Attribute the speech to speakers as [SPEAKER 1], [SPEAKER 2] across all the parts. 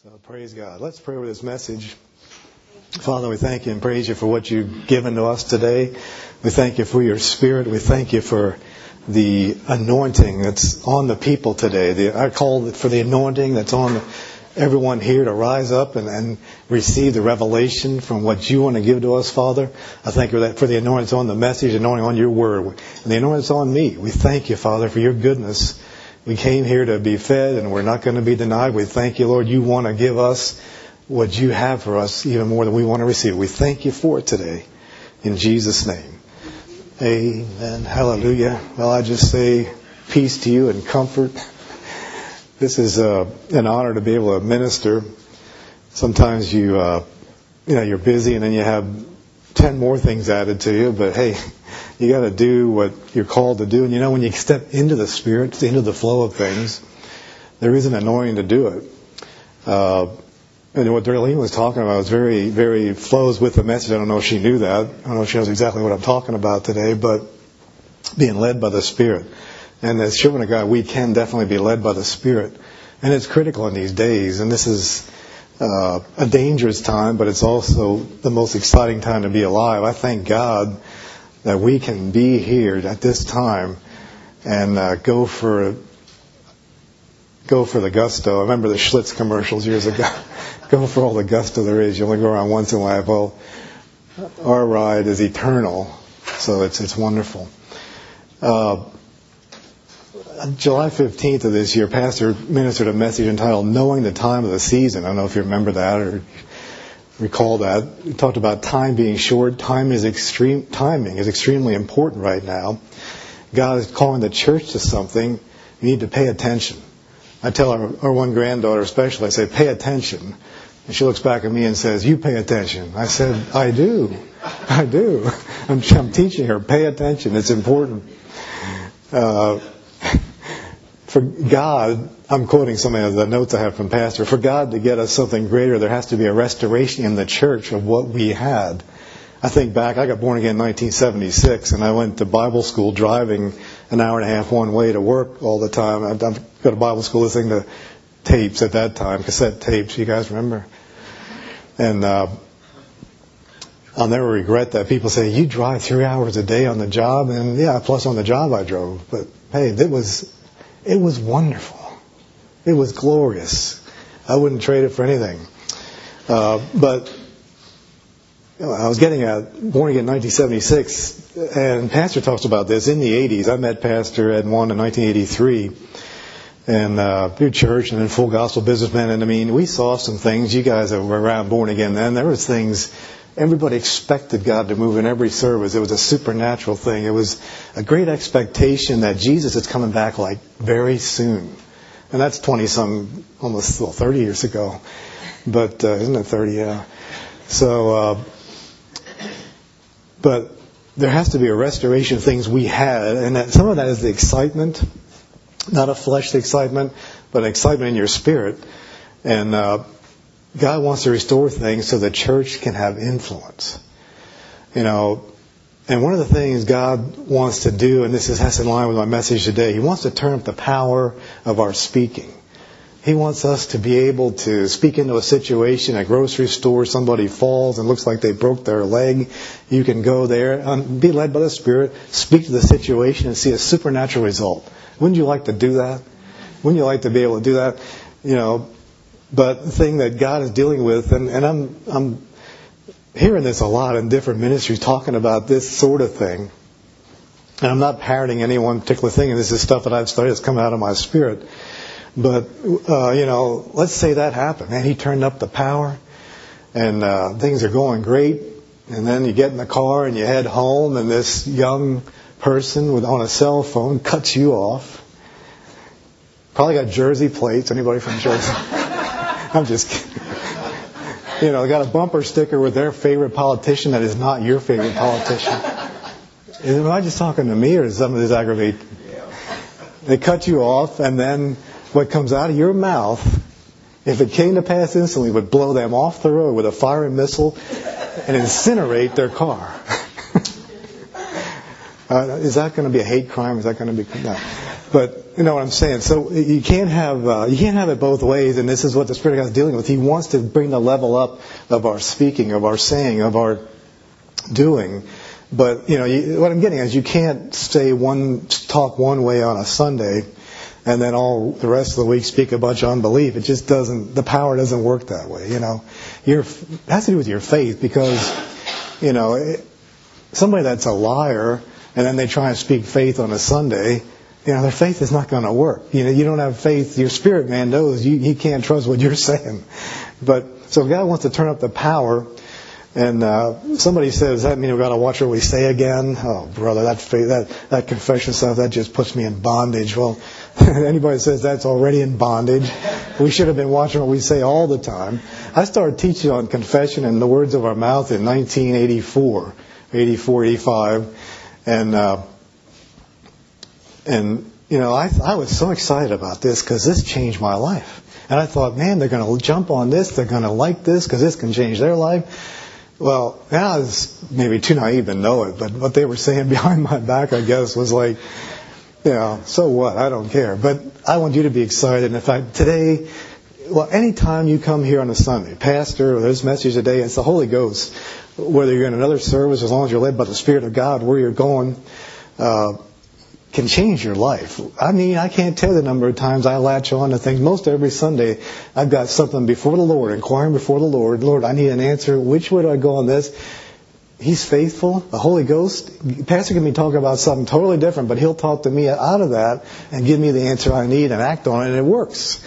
[SPEAKER 1] Praise God. Let's pray over this message. Father, we thank you and praise you for what you've given to us today. We thank you for your Spirit. We thank you for the anointing that's on the people today. I call it for the anointing that's on everyone here to rise up and receive the revelation from what you want to give to us, Father. I thank you for the anointing that's on the message, anointing on your word, and the anointing that's on me. We thank you, Father, for your goodness. We came here to be fed, and we're not going to be denied. We thank you, Lord. You want to give us what you have for us even more than we want to receive. We thank you for it today. In Jesus' name. Amen. Hallelujah. Well, I just say peace to you and comfort. This is an honor to be able to minister. Sometimes you're busy and then you have 10 more things added to you. But hey, you got to do what you're called to do. And when you step into the Spirit, into the flow of things, there is an anointing to do it. And what Darlene was talking about was very, very flows with the message. I don't know if she knew that. I don't know if she knows exactly what I'm talking about today, but being led by the Spirit. And as children of God, we can definitely be led by the Spirit. And it's critical in these days. And this is a dangerous time, but it's also the most exciting time to be alive. I thank God that we can be here at this time and go for the gusto. I remember the Schlitz commercials years ago. Go for all the gusto there is. You only go around once in a while. Well, our ride is eternal, so it's wonderful. July 15th of this year, Pastor ministered a message entitled "Knowing the Time of the Season." I don't know if you remember that or recall that. He talked about time being short. Timing is extremely important right now. God is calling the church to something. You need to pay attention. I tell our one granddaughter especially, I say, pay attention. And she looks back at me and says, you pay attention. I said, I do. I'm teaching her, pay attention. It's important. For God, I'm quoting some of the notes I have from Pastor, for God to get us something greater, there has to be a restoration in the church of what we had. I think back, I got born again in 1976, and I went to Bible school driving an hour and a half one way to work all the time. I've go to Bible school listening to tapes at that time, cassette tapes, you guys remember? And I'll never regret that. People say, you drive 3 hours a day on the job? And yeah, plus on the job I drove. But hey, it was wonderful. It was glorious. I wouldn't trade it for anything. But I was getting born again in 1976, and Pastor talks about this in the 80s. I met Pastor Ed One in 1983, and through church and in Full Gospel Businessmen. And I mean, we saw some things. You guys that were around born again then, there was things. Everybody expected God to move in every service. It was a supernatural thing. It was a great expectation that Jesus is coming back like very soon. And that's 20-some, almost 30 years ago. But isn't it 30? Yeah. So, but there has to be a restoration of things we had. And some of that is the excitement, not a fleshly excitement, but an excitement in your spirit. And God wants to restore things so the church can have influence. And one of the things God wants to do, and this has in line with my message today, He wants to turn up the power of our speaking. He wants us to be able to speak into a situation at a grocery store. Somebody falls and looks like they broke their leg. You can go there and be led by the Spirit, speak to the situation and see a supernatural result. Wouldn't you like to do that? Wouldn't you like to be able to do that? But the thing that God is dealing with, and I'm hearing this a lot in different ministries talking about this sort of thing. And I'm not parroting any one particular thing, and this is stuff that I've studied that's come out of my spirit. But, let's say that happened. Man, He turned up the power, and things are going great. And then you get in the car and you head home, and this young person on a cell phone cuts you off. Probably got Jersey plates. Anybody from Jersey? I'm just kidding. They got a bumper sticker with their favorite politician that is not your favorite politician. Am I just talking to me, or does some of this aggravate? They cut you off, and then what comes out of your mouth, if it came to pass instantly, would blow them off the road with a firing missile and incinerate their car. Is that going to be a hate crime? Is that going to be... No. But you know what I'm saying. So you can't have it both ways. And this is what the Spirit of God is dealing with. He wants to bring the level up of our speaking, of our saying, of our doing. But you know what I'm getting is you can't talk one way on a Sunday, and then all the rest of the week speak a bunch of unbelief. It just doesn't. The power doesn't work that way. You know, it has to do with your faith, because you know somebody that's a liar and then they try and speak faith on a Sunday. You know, their faith is not going to work. You know, you don't have faith. Your spirit man knows he can't trust what you're saying. But so God wants to turn up the power. And somebody says, does that mean we've got to watch what we say again? Oh, brother, that confession stuff, that just puts me in bondage. Well, anybody says that's already in bondage. We should have been watching what we say all the time. I started teaching on confession and the words of our mouth in 1984, 85. And you know, I was so excited about this because this changed my life. And I thought, man, they're going to jump on this. They're going to like this because this can change their life. Well, I was maybe too naive to know it, but what they were saying behind my back, I guess, was like, you know, so what? I don't care. But I want you to be excited. And in fact, today, well, anytime you come here on a Sunday, Pastor, or there's a message today, it's the Holy Ghost. Whether you're in another service, as long as you're led by the Spirit of God, where you're going, can change your life. I mean, I can't tell the number of times I latch on to things. Most every Sunday, I've got something before the Lord, inquiring before the Lord. Lord, I need an answer. Which way do I go on this? He's faithful. The Holy Ghost. Pastor can be talking about something totally different, but he'll talk to me out of that and give me the answer I need and act on it, and it works.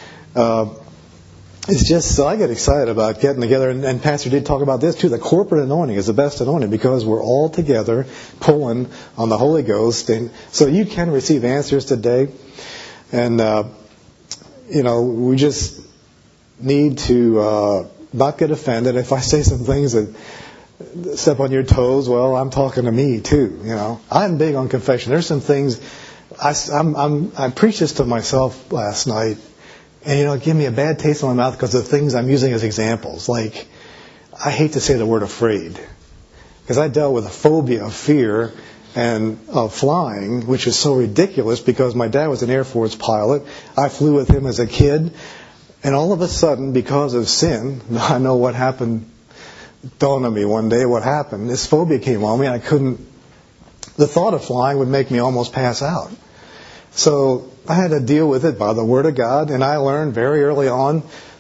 [SPEAKER 1] It's just, so I get excited about getting together, and Pastor did talk about this too. The corporate anointing is the best anointing because we're all together pulling on the Holy Ghost, and so you can receive answers today. And you know, we just need to not get offended if I say some things that step on your toes. Well, I'm talking to me too. You know, I'm big on confession. There's some things I preached this to myself last night. And, you know, it gave me a bad taste in my mouth because of the things I'm using as examples. Like, I hate to say the word afraid. Because I dealt with a phobia of fear and of flying, which is so ridiculous because my dad was an Air Force pilot. I flew with him as a kid. And all of a sudden, because of sin, I know what happened. It dawned on me one day what happened. This phobia came on me and I couldn't. The thought of flying would make me almost pass out. So I had to deal with it by the Word of God, and I learned very early on.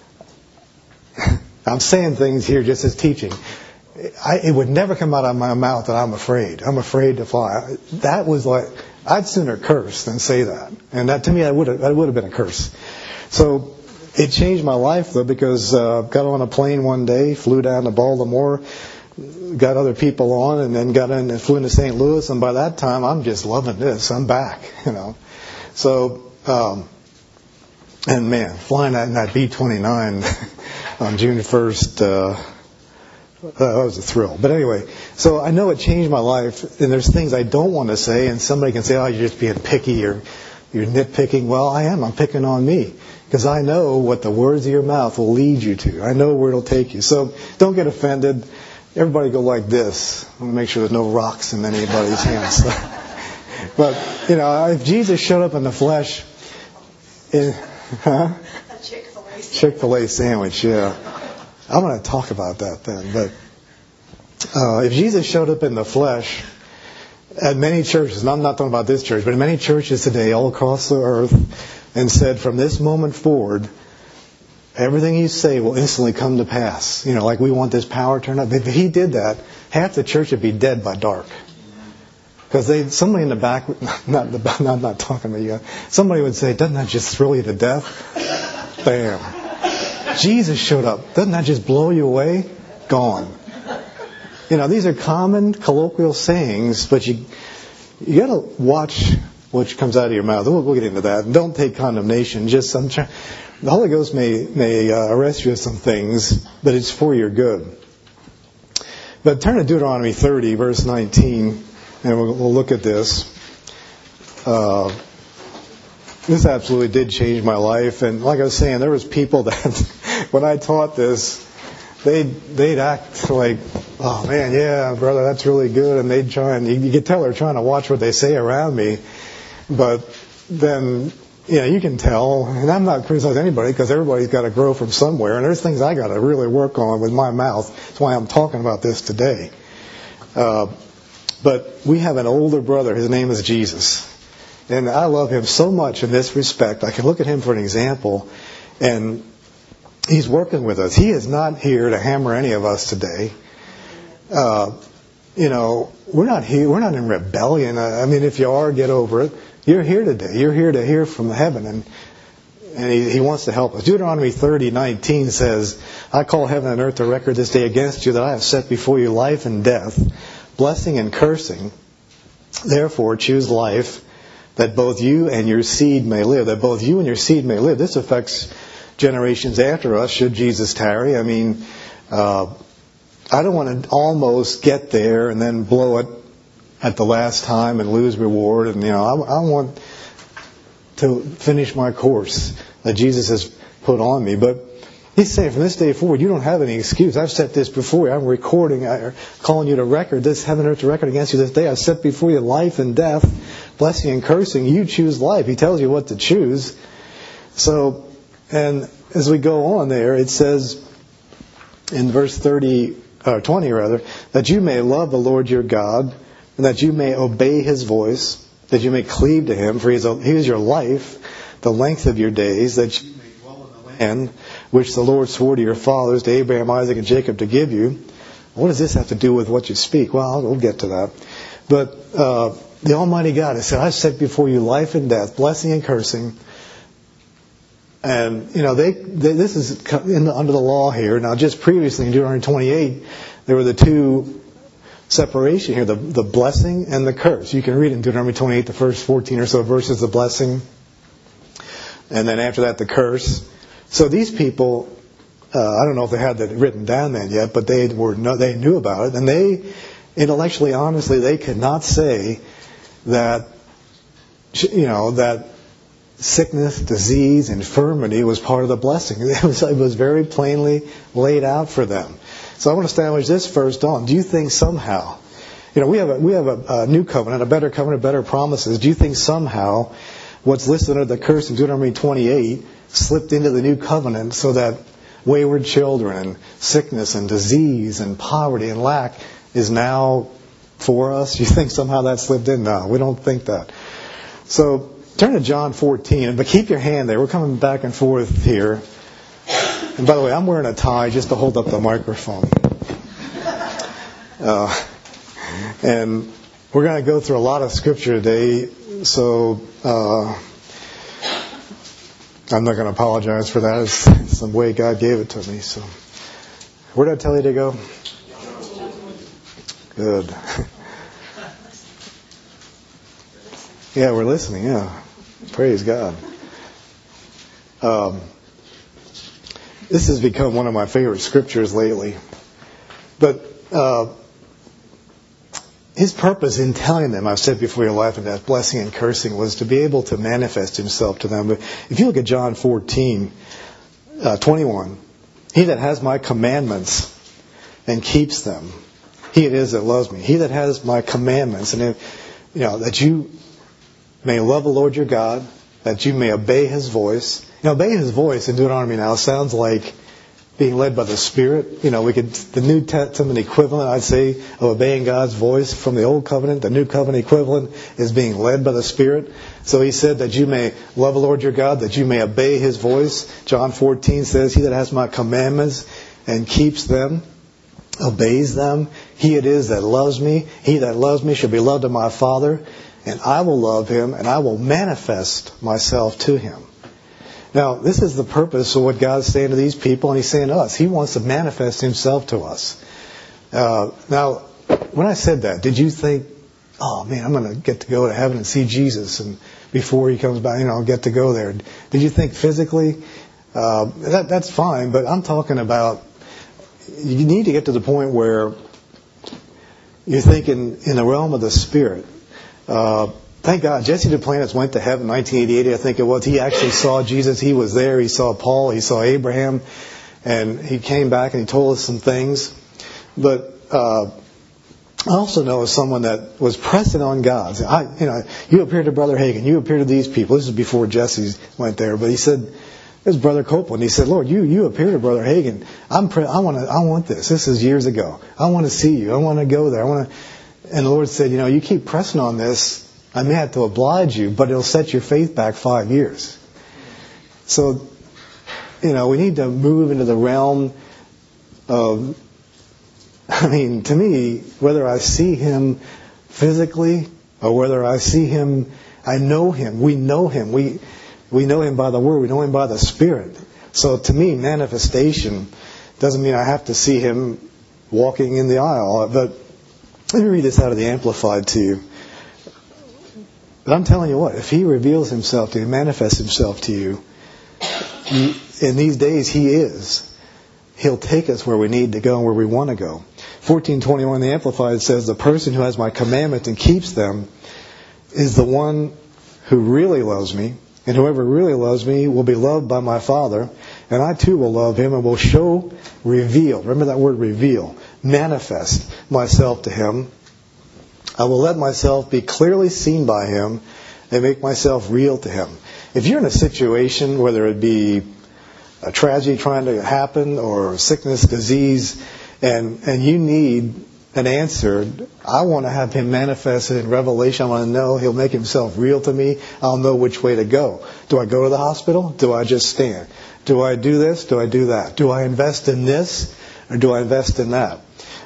[SPEAKER 1] I'm saying things here just as teaching. It would never come out of my mouth that I'm afraid. I'm afraid to fly. That was like, I'd sooner curse than say that. And that to me, that would have been a curse. So it changed my life, though, because got on a plane one day, flew down to Baltimore, got other people on, and then got in and flew into St. Louis. And by that time, I'm just loving this. I'm back, you know. So, and man, flying in that B-29 on June 1st, that was a thrill. But anyway, so I know it changed my life, and there's things I don't want to say, and somebody can say, oh, you're just being picky, or you're nitpicking. Well, I am. I'm picking on me, because I know what the words of your mouth will lead you to. I know where it'll take you. So don't get offended. Everybody go like this. I want to make sure there's no rocks in anybody's hands. But, you know, if Jesus showed up in the flesh, a Chick-fil-A sandwich, yeah. I'm going to talk about that then. But if Jesus showed up in the flesh at many churches, and I'm not talking about this church, but in many churches today all across the earth, and said from this moment forward, everything you say will instantly come to pass. You know, like we want this power turned up. If he did that, half the church would be dead by dark. Because somebody in the back, not talking to you, somebody would say, doesn't that just thrill you to death? Bam. Jesus showed up. Doesn't that just blow you away? Gone. You know, these are common colloquial sayings, but you got to watch what comes out of your mouth. We'll get into that. And don't take condemnation. Just the Holy Ghost may arrest you with some things, but it's for your good. But turn to Deuteronomy 30, verse 19. And we'll look at this. This absolutely did change my life. And like I was saying, there was people that, when I taught this, they'd act like, oh man, yeah, brother, that's really good. And they'd try, and you could tell they're trying to watch what they say around me. But then you can tell. And I'm not criticizing anybody because everybody's got to grow from somewhere. And there's things I got to really work on with my mouth. That's why I'm talking about this today. But we have an older brother. His name is Jesus. And I love him so much in this respect. I can look at him for an example. And he's working with us. He is not here to hammer any of us today. We're not here. We're not in rebellion. I mean, if you are, get over it. You're here today. You're here to hear from heaven, and he wants to help us. Deuteronomy 30:19 says, "I call heaven and earth to record this day against you that I have set before you life and death, blessing and cursing. Therefore, choose life, that both you and your seed may live." That both you and your seed may live. This affects generations after us, should Jesus tarry. I mean, I don't want to almost get there and then blow it at the last time and lose reward. And, I want to finish my course that Jesus has put on me. But he's saying from this day forward, you don't have any excuse. I've set this before you. I'm recording, calling you to record this, heaven and earth to record against you this day. I've set before you life and death, blessing and cursing. You choose life. He tells you what to choose. So, and as we go on there, it says in verse 20, that you may love the Lord your God, and that you may obey His voice, that you may cleave to Him, for He is your life, the length of your days, that you may dwell in the land which the Lord swore to your fathers, to Abraham, Isaac, and Jacob, to give you. What does this have to do with what you speak? Well, we'll get to that. But the Almighty God has said, "I've set before you life and death, blessing and cursing." And, this is under the law here. Now, just previously in Deuteronomy 28, there were the two separation here, the blessing and the curse. You can read in Deuteronomy 28, the first 14 or so verses, the blessing. And then after that, the curse. So these people, I don't know if they had that written down then yet, but they knew about it. And they, intellectually, honestly, they could not say that, that sickness, disease, infirmity was part of the blessing. It was very plainly laid out for them. So I want to establish this first on. Do you think somehow, we have a new covenant, a better covenant, better promises. Do you think somehow what's listed under the curse in Deuteronomy 28 slipped into the new covenant so that wayward children and sickness and disease and poverty and lack is now for us? Do you think somehow that slipped in? No, we don't think that. So turn to John 14, but keep your hand there. We're coming back and forth here. And by the way, I'm wearing a tie just to hold up the microphone. And we're going to go through a lot of scripture today, so I'm not going to apologize for that. It's the way God gave it to me. So, where did I tell you to go? Good. Yeah, we're listening. Yeah, praise God. This has become one of my favorite scriptures lately. But His purpose in telling them, "I've set before you life and death, blessing and cursing," was to be able to manifest Himself to them. But if you look at John 14:21, "He that has my commandments and keeps them, he it is that loves me." He that has my commandments, and that you may love the Lord your God, that you may obey His voice. Obey His voice in Deuteronomy now sounds like being led by the Spirit. The New Testament equivalent, I'd say, of obeying God's voice from the Old Covenant, the New Covenant equivalent is being led by the Spirit. So He said that you may love the Lord your God, that you may obey His voice. John 14 says, "He that has my commandments and keeps them, obeys them, he it is that loves me. He that loves me shall be loved of my Father, and I will love him, and I will manifest myself to him." Now, this is the purpose of what God's saying to these people, and He's saying to us. He wants to manifest Himself to us. Now, when I said that, did you think, "Oh man, I'm going to get to go to heaven and see Jesus, and before He comes back, I'll get to go there"? Did you think physically? That's fine, but I'm talking about you need to get to the point where you're thinking in the realm of the Spirit. Thank God, Jesse Duplantis went to heaven in 1988, I think it was. He actually saw Jesus. He was there. He saw Paul. He saw Abraham. And he came back and he told us some things. But I also know of someone that was pressing on God. You appear to Brother Hagin. You appear to these people. This is before Jesse went there, but he said, "This is Brother Copeland." He said, "Lord, you appear to Brother Hagin. I want this. This is years ago. I want to see you. I want to go there. And the Lord said, you keep pressing on this. I may have to oblige you, but it'll set your faith back 5 years." So, we need to move into the realm of, to me, whether I see Him physically or whether I see Him, I know Him. We know Him. We know Him by the Word. We know Him by the Spirit. So to me, manifestation doesn't mean I have to see Him walking in the aisle. But let me read this out of the Amplified to you. But I'm telling you what, if He reveals Himself to you, manifests Himself to you, in these days He is. He'll take us where we need to go and where we want to go. 14:21, the Amplified says, "The person who has my commandments and keeps them is the one who really loves me. And whoever really loves me will be loved by my Father. And I too will love him and will reveal." Remember that word, reveal. Manifest myself to him. "I will let myself be clearly seen by him and make myself real to him." If you're in a situation, whether it be a tragedy trying to happen or sickness, disease, and you need an answer, I want to have Him manifested in revelation. I want to know He'll make Himself real to me. I'll know which way to go. Do I go to the hospital? Do I just stand? Do I do this? Do I do that? Do I invest in this or do I invest in that?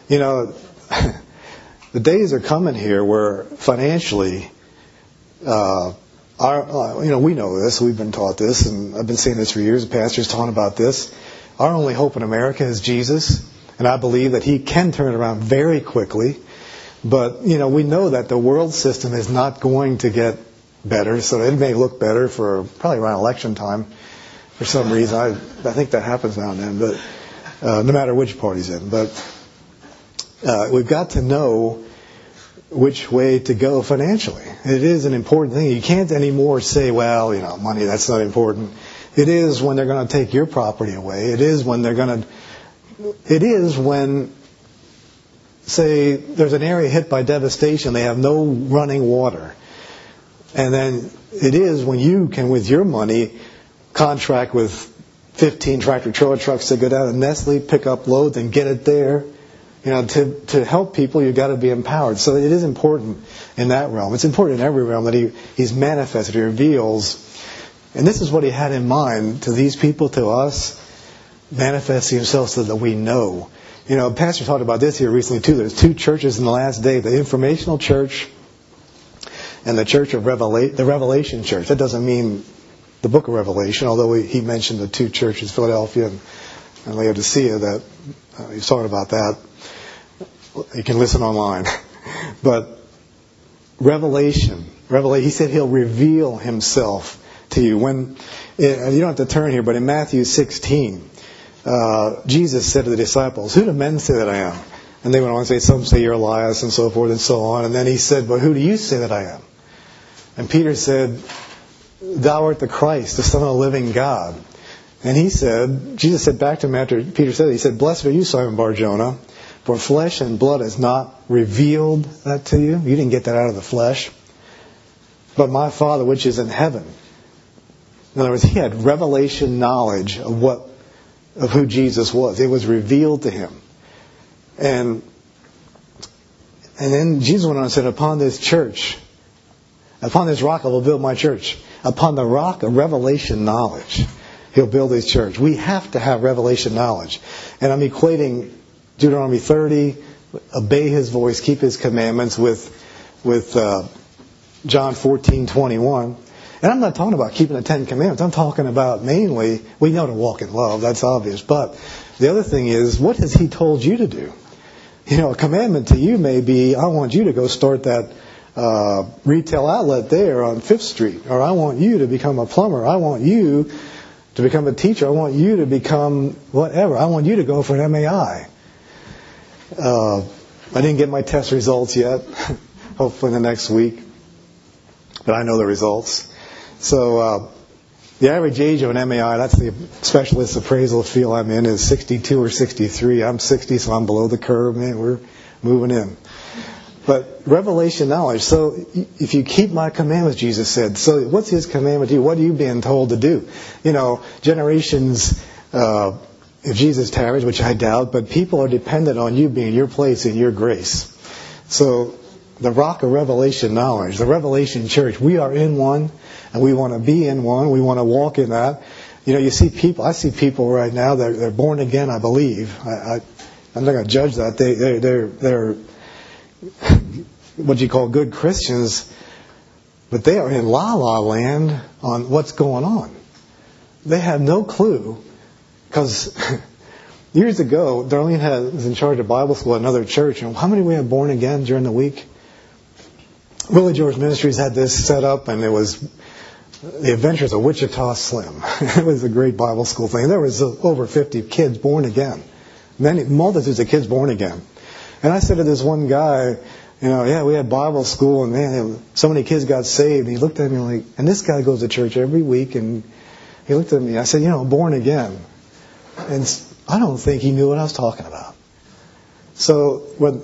[SPEAKER 1] The days are coming here where financially, we know this. We've been taught this, and I've been saying this for years. The pastor's talking about this. Our only hope in America is Jesus. And I believe that He can turn it around very quickly. But, we know that the world system is not going to get better. So it may look better for probably around election time for some reason. I think that happens now and then, but no matter which party's in. But we've got to know which way to go financially. It is an important thing. You can't anymore say, well, money, that's not important. It is when they're going to take your property away. It is when say, there's an area hit by devastation, they have no running water. And then it is when you can, with your money, contract with 15 tractor-trailer trucks to go down to Nestle, pick up loads and get it there. To help people, you've got to be empowered. So it is important in that realm. It's important in every realm that He's manifested, He reveals. And this is what He had in mind to these people, to us, manifesting Himself so that we know. Pastor talked about this here recently too. There's two churches in the last day: the informational church and the church of the Revelation church. That doesn't mean the book of Revelation, although he mentioned the two churches, Philadelphia and Laodicea, that he's talking about that. You can listen online. But Revelation, He said He'll reveal Himself to you. And you don't have to turn here, but in Matthew 16, Jesus said to the disciples, "Who do men say that I am?" And they went on to say, "Some say you're Elias," and so forth and so on. And then He said, "But who do you say that I am?" And Peter said, "Thou art the Christ, the Son of the living God." And Jesus said back to him after Peter said it, He said, "Blessed are you, Simon Bar-Jonah, for flesh and blood has not revealed that to you." You didn't get that out of the flesh. "But my Father which is in heaven." In other words, He had revelation knowledge of who Jesus was. It was revealed to Him. And then Jesus went on and said, "Upon this church, upon this rock I will build my church." Upon the rock of revelation knowledge, He'll build His church. We have to have revelation knowledge. And I'm equating Deuteronomy 30, obey His voice, keep His commandments, with John 14:21. And I'm not talking about keeping the 10 Commandments. I'm talking about mainly, we know to walk in love, that's obvious. But the other thing is, what has He told you to do? A commandment to you may be, I want you to go start that retail outlet there on 5th Street. Or I want you to become a plumber. I want you to become a teacher. I want you to become whatever. I want you to go for an MAI. I didn't get my test results yet. Hopefully in the next week. But I know the results. So the average age of an MAI, that's the specialist appraisal field I'm in, is 62 or 63. I'm 60, so I'm below the curve. Man, we're moving in. But revelation knowledge. So if you keep my commandments, Jesus said. So what's his commandment to you? What are you being told to do? Generations, if Jesus tarries, which I doubt, but people are dependent on you being your place in your grace. So the rock of revelation knowledge, the revelation church, we are in one, and we want to be in one. We want to walk in that. You see people. I see people right now. They're born again. I believe. I'm not going to judge that. They're what you call good Christians, but they are in la-la land on what's going on. They have no clue, because years ago, Darlene was in charge of Bible school at another church, and how many we have born again during the week? Willie George Ministries had this set up, and it was The Adventures of Wichita Slim. It was a great Bible school thing. There was over 50 kids born again. Multitudes of kids born again. And I said to this one guy, we had Bible school, and man, so many kids got saved. And he looked at me like, and this guy goes to church every week, and he looked at me. I said, born again. And I don't think he knew what I was talking about. So,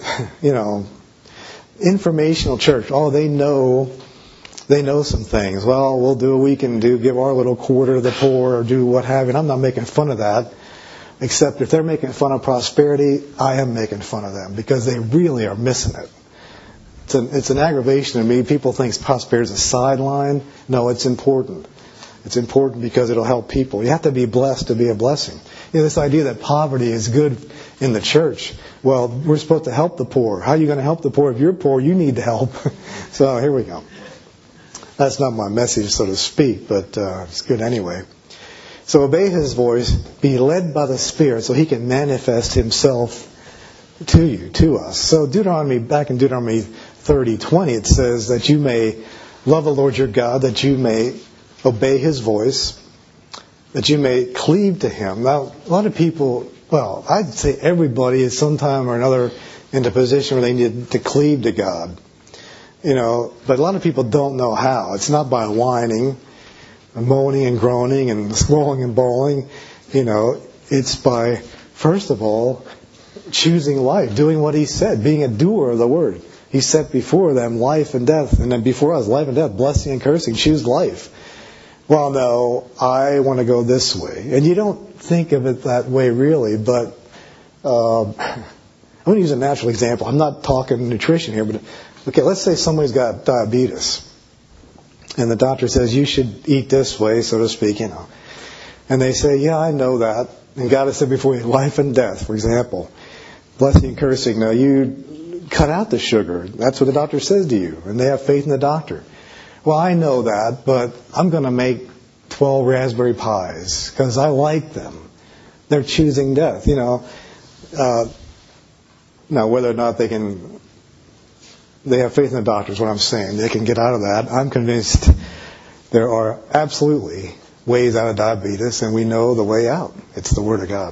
[SPEAKER 1] informational church, they know some things. Well, we'll do what we can do, give our little quarter to the poor, or do what have you. And I'm not making fun of that. Except if they're making fun of prosperity, I am making fun of them, because they really are missing it. It's an aggravation to me. People think prosperity is a sideline. No, it's important. It's important because it'll help people. You have to be blessed to be a blessing. This idea that poverty is good in the church. Well, we're supposed to help the poor. How are you going to help the poor? If you're poor, you need help. So here we go. That's not my message, so to speak, but it's good anyway. So obey his voice, be led by the Spirit so he can manifest himself to you, to us. So back in Deuteronomy 30:20, it says that you may love the Lord your God, that you may obey his voice, that you may cleave to him. Now, a lot of people, I'd say everybody is sometime or another in a position where they need to cleave to God. But a lot of people don't know how. It's not by whining, moaning and groaning and squalling and bawling. It's by, first of all, choosing life, doing what he said, being a doer of the word. He set before them life and death, and then before us, life and death, blessing and cursing. Choose life. Well, no, I want to go this way. And you don't think of it that way, really, but I'm going to use a natural example. I'm not talking nutrition here, but okay, let's say somebody's got diabetes. And the doctor says, you should eat this way, so to speak, And they say, yeah, I know that. And God has said before you, life and death, for example. Blessing and cursing. Now, you cut out the sugar. That's what the doctor says to you. And they have faith in the doctor. Well, I know that, but I'm going to make 12 raspberry pies because I like them. They're choosing death, Now, whether or not they have faith in the doctor is what I'm saying. They can get out of that. I'm convinced there are absolutely ways out of diabetes, and we know the way out. It's the Word of God.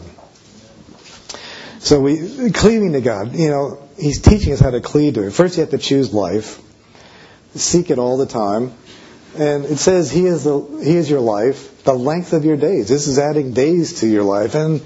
[SPEAKER 1] So cleaving to God, He's teaching us how to cleave to it. First, you have to choose life. Seek it all the time. And it says He is your life, the length of your days. This is adding days to your life. And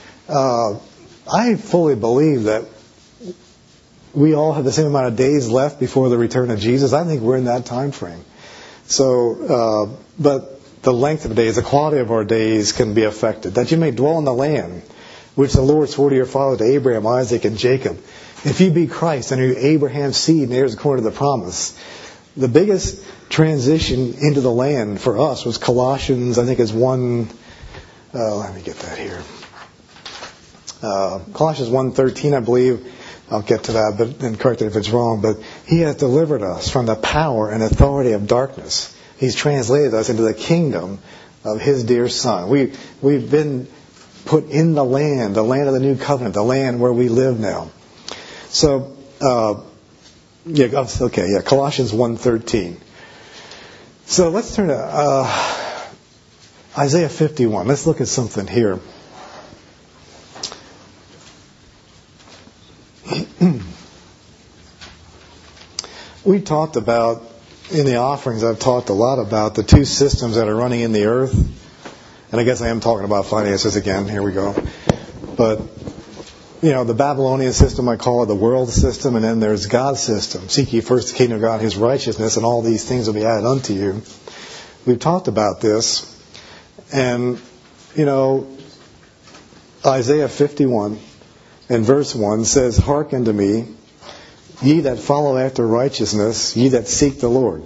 [SPEAKER 1] I fully believe that we all have the same amount of days left before the return of Jesus. I think we're in that time frame. So, but the length of the days, the quality of our days can be affected. That you may dwell in the land, which the Lord swore to your father, to Abraham, Isaac, and Jacob. If you be Christ, and you're Abraham's seed, and heirs according to the promise. The biggest transition into the land for us was Colossians, I think it's 1, let me get that here. Colossians 1:13, I believe. I'll get to that, but then correct it if it's wrong. But He has delivered us from the power and authority of darkness. He's translated us into the kingdom of His dear Son. We've been put in the land of the new covenant, the land where we live now. So, Colossians 1:13. So let's turn to Isaiah 51. Let's look at something here. We talked about, in the offerings, I've talked a lot about the two systems that are running in the earth. And I guess I am talking about finances again. Here we go. But the Babylonian system, I call it the world system, and then there's God's system. Seek ye first the kingdom of God, His righteousness, and all these things will be added unto you. We've talked about this. And, Isaiah 51 and verse 1 says, Hearken to me, ye that follow after righteousness, ye that seek the Lord.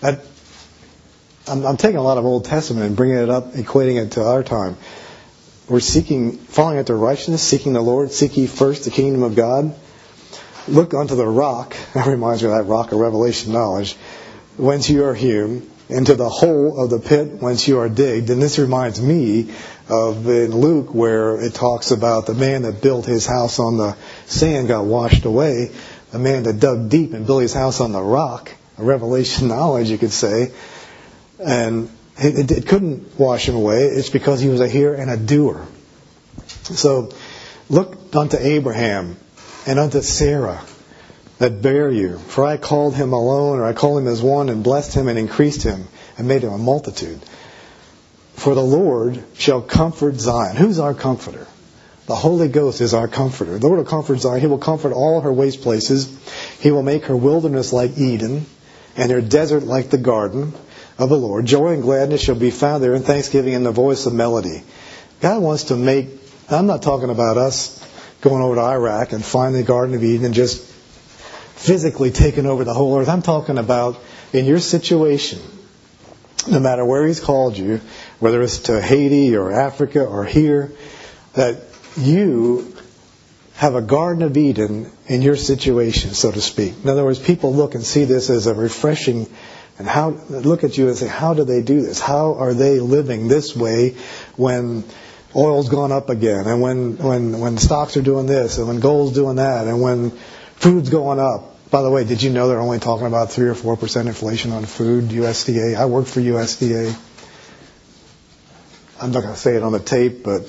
[SPEAKER 1] I'm taking a lot of Old Testament and bringing it up, equating it to our time. We're following after righteousness, seeking the Lord. Seek ye first the kingdom of God. Look unto the rock. That reminds me of that rock of revelation knowledge. Whence you are hewn, into the hole of the pit whence you are digged. And this reminds me of in Luke where it talks about the man that built his house on the sand got washed away. The man that dug deep and built his house on the rock. A revelation knowledge, you could say. And it couldn't wash him away. It's because he was a hearer and a doer. So look unto Abraham and unto Sarah that bear you. For I called him alone, or I called him as one, and blessed him and increased him and made him a multitude. For the Lord shall comfort Zion. Who's our comforter? The Holy Ghost is our comforter. The Lord will comfort Zion. He will comfort all her waste places. He will make her wilderness like Eden, and her desert like the garden of the Lord. Joy and gladness shall be found there, and thanksgiving and the voice of melody. God wants to make, I'm not talking about us going over to Iraq and finding the Garden of Eden and just physically taking over the whole earth. I'm talking about in your situation, no matter where He's called you, whether it's to Haiti or Africa or here, that you have a Garden of Eden in your situation, so to speak. In other words, people look and see this as a refreshing, and look at you and say, how do they do this? How are they living this way when oil's gone up again, and when stocks are doing this, and when gold's doing that, and when food's going up? By the way, did you know they're only talking about 3 or 4% inflation on food, USDA? I work for USDA. I'm not going to say it on the tape, but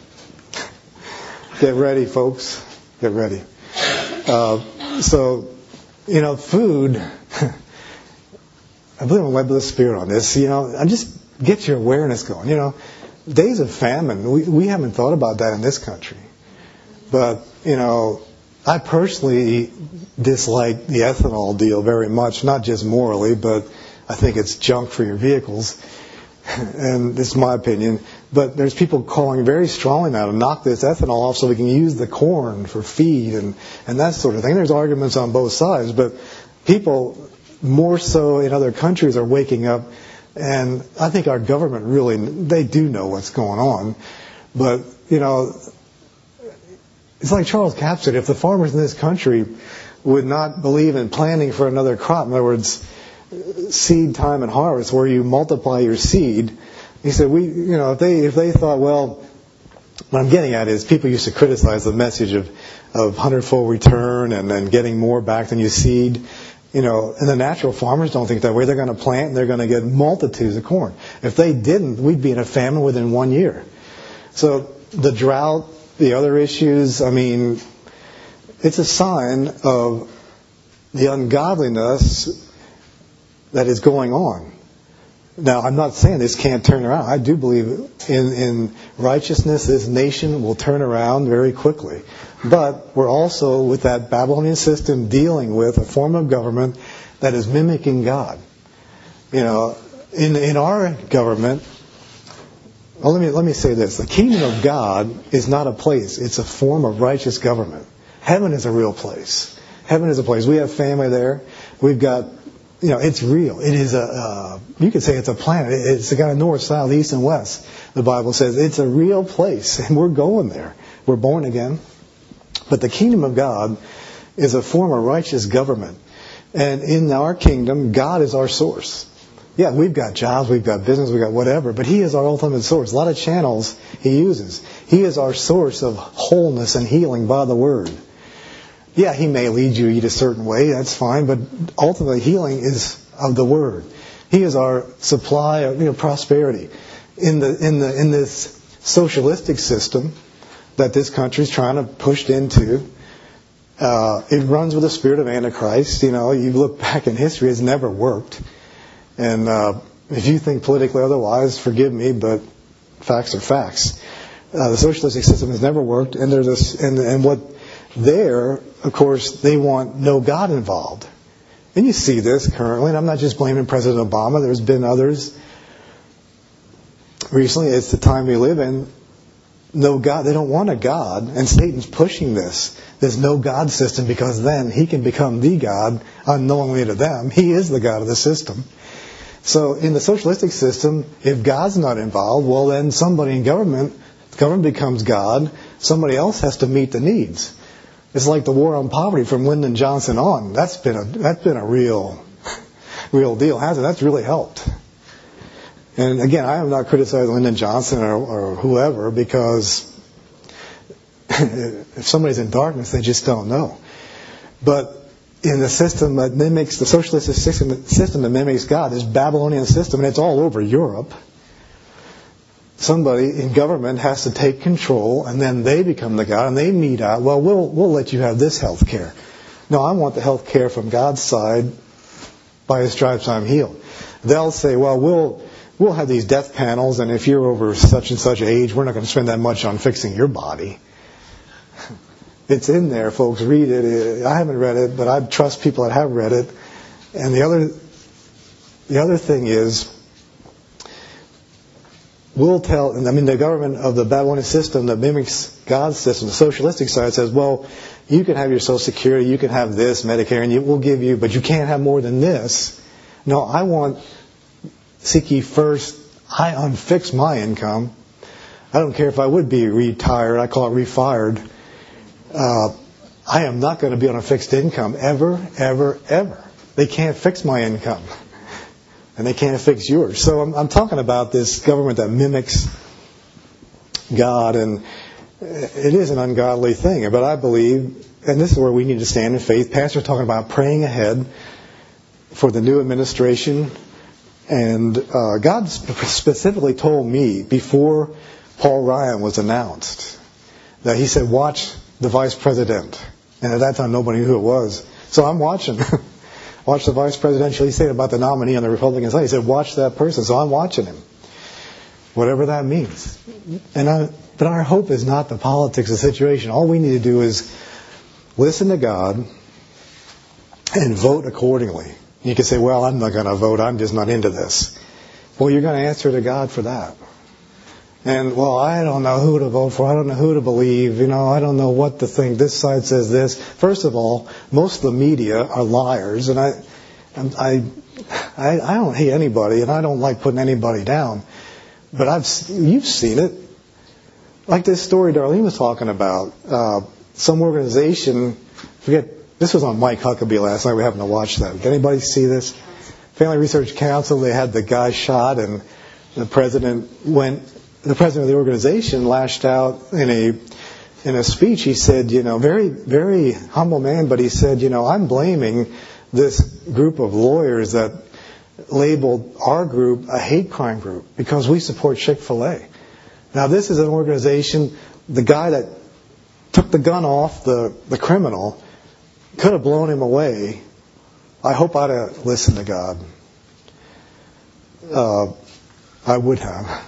[SPEAKER 1] get ready, folks. Get ready. Food... I believe I'm led by the Spirit on this. Just get your awareness going. Days of famine, we haven't thought about that in this country. But, I personally dislike the ethanol deal very much, not just morally, but I think it's junk for your vehicles. And this is my opinion. But there's people calling very strongly now to knock this ethanol off so we can use the corn for feed and that sort of thing. There's arguments on both sides, but people more so in other countries are waking up, and I think our government really, they do know what's going on. But, it's like Charles Capps said, if the farmers in this country would not believe in planning for another crop, in other words, seed time and harvest, where you multiply your seed, he said, if they thought, well, what I'm getting at is people used to criticize the message of hundredfold return and getting more back than you seed. And the natural farmers don't think that way. They're going to plant and they're going to get multitudes of corn. If they didn't, we'd be in a famine within 1 year. So the drought, the other issues, it's a sign of the ungodliness that is going on. Now, I'm not saying this can't turn around. I do believe in righteousness, this nation will turn around very quickly. But we're also, with that Babylonian system, dealing with a form of government that is mimicking God. In our government, well, let me say this. The kingdom of God is not a place. It's a form of righteous government. Heaven is a real place. Heaven is a place. We have family there. We've got, it's real. It is you could say it's a planet. It's got a north, south, east, and west. The Bible says it's a real place, and we're going there. We're born again. But the kingdom of God is a form of righteous government. And in our kingdom, God is our source. Yeah, we've got jobs, we've got business, we've got whatever, but He is our ultimate source. A lot of channels He uses. He is our source of wholeness and healing by the Word. Yeah, He may lead you eat a certain way, that's fine, but ultimately healing is of the Word. He is our supply of prosperity. In this socialistic system that this country is trying to push into, it runs with the spirit of Antichrist. You look back in history, it's never worked. And if you think politically otherwise, forgive me, but facts are facts. The socialistic system has never worked, and there's this, and what there, of course, they want no God involved. And you see this currently, and I'm not just blaming President Obama. There's been others recently. It's the time we live in. No God. They don't want a God, and Satan's pushing this no God system, because then he can become the God unknowingly to them. He is the God of the system. So in the socialistic system, if God's not involved, well then somebody in government becomes God. Somebody else has to meet the needs. It's like the war on poverty from Lyndon Johnson on. That's been a real deal, hasn't it? That's really helped. And again, I am not criticizing Lyndon Johnson or whoever, because if somebody's in darkness, they just don't know. But in the system that mimics the socialistic system that mimics God, this Babylonian system, and it's all over Europe, somebody in government has to take control, and then they become the God, and they mete out, well, we'll let you have this health care. No, I want the health care from God's side. By His stripes I'm healed. They'll say, well, we'll have these death panels, and if you're over such and such age, we're not going to spend that much on fixing your body. It's in there, folks. Read it. I haven't read it, but I trust people that have read it. And the other thing is, the government of the Babylonian system that mimics God's system, the socialistic side, says, well, you can have your Social Security, you can have this, Medicare, and we'll give you, but you can't have more than this. No, I want, seek ye first, I unfix my income. I don't care if I would be retired, I call it refired. I am not going to be on a fixed income ever, ever, ever. They can't fix my income. And they can't fix yours. So I'm talking about this government that mimics God, and it is an ungodly thing. But I believe, and this is where we need to stand in faith. Pastor's talking about praying ahead for the new administration. And God specifically told me before Paul Ryan was announced that He said, watch the vice president. And at that time, nobody knew who it was. So I'm watching. Watch the vice presidential. He said about the nominee on the Republican side. He said, watch that person. So I'm watching him. Whatever that means. But our hope is not the politics of the situation. All we need to do is listen to God and vote accordingly. You can say, well, I'm not going to vote. I'm just not into this. Well, you're going to answer to God for that. And, well, I don't know who to vote for. I don't know who to believe. I don't know what to think. This side says this. First of all, most of the media are liars. And I don't hate anybody, and I don't like putting anybody down. But you've seen it. Like this story Darlene was talking about. Some organization, this was on Mike Huckabee last night. We happened to watch that. Did anybody see this? Family Research Council, they had the guy shot, and the president of the organization lashed out in a speech. He said, very, very humble man, but he said, I'm blaming this group of lawyers that labeled our group a hate crime group because we support Chick-fil-A. Now, this is an organization, the guy that took the gun off the criminal could have blown him away. I hope I'd have listened to God. I would have.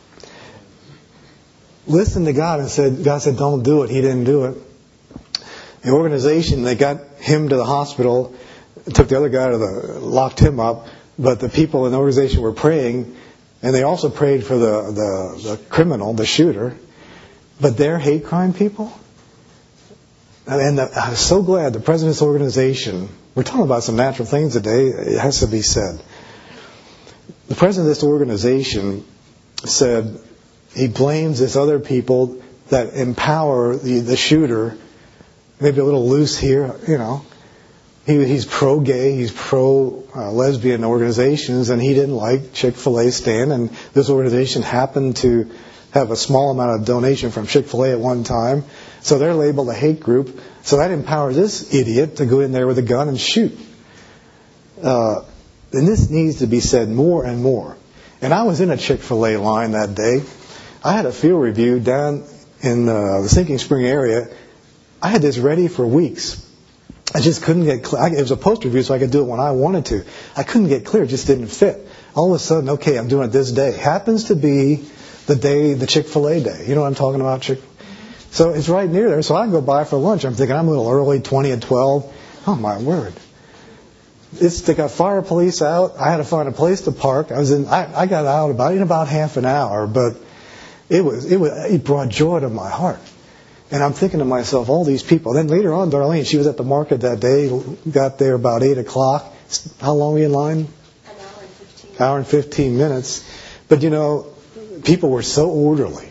[SPEAKER 1] Listened to God and God said, don't do it. He didn't do it. The organization, they got him to the hospital, took the other guy locked him up, but the people in the organization were praying, and they also prayed for the criminal, the shooter, but they're hate crime people. And I'm so glad the president's organization, we're talking about some natural things today, it has to be said. The president of this organization said, he blames this other people that empower the shooter, maybe a little loose here, He's pro-gay, he's pro-lesbian organizations, and he didn't like Chick-fil-A stand, and this organization happened to have a small amount of donation from Chick-fil-A at one time, so they're labeled a hate group, so that empowers this idiot to go in there with a gun and shoot. And this needs to be said more and more. And I was in a Chick-fil-A line that day. I had a field review down in the Sinking Spring area. I had this ready for weeks. I just couldn't get clear. It was a post review, so I could do it when I wanted to. I couldn't get clear. It just didn't fit. All of a sudden, okay, I'm doing it this day. Happens to be the Chick-fil-A day. You know what I'm talking about? So it's right near there. So I go by for lunch. I'm thinking I'm a little early, 20 at 12. Oh, my word. They got fire police out. I had to find a place to park. I got out in about half an hour, but it brought joy to my heart. And I'm thinking to myself, all these people. Then later on, Darlene, she was at the market that day, got there about 8 o'clock. How long were you in line?
[SPEAKER 2] An hour and 15 minutes.
[SPEAKER 1] Hour and 15 minutes. But, you know, people were so orderly.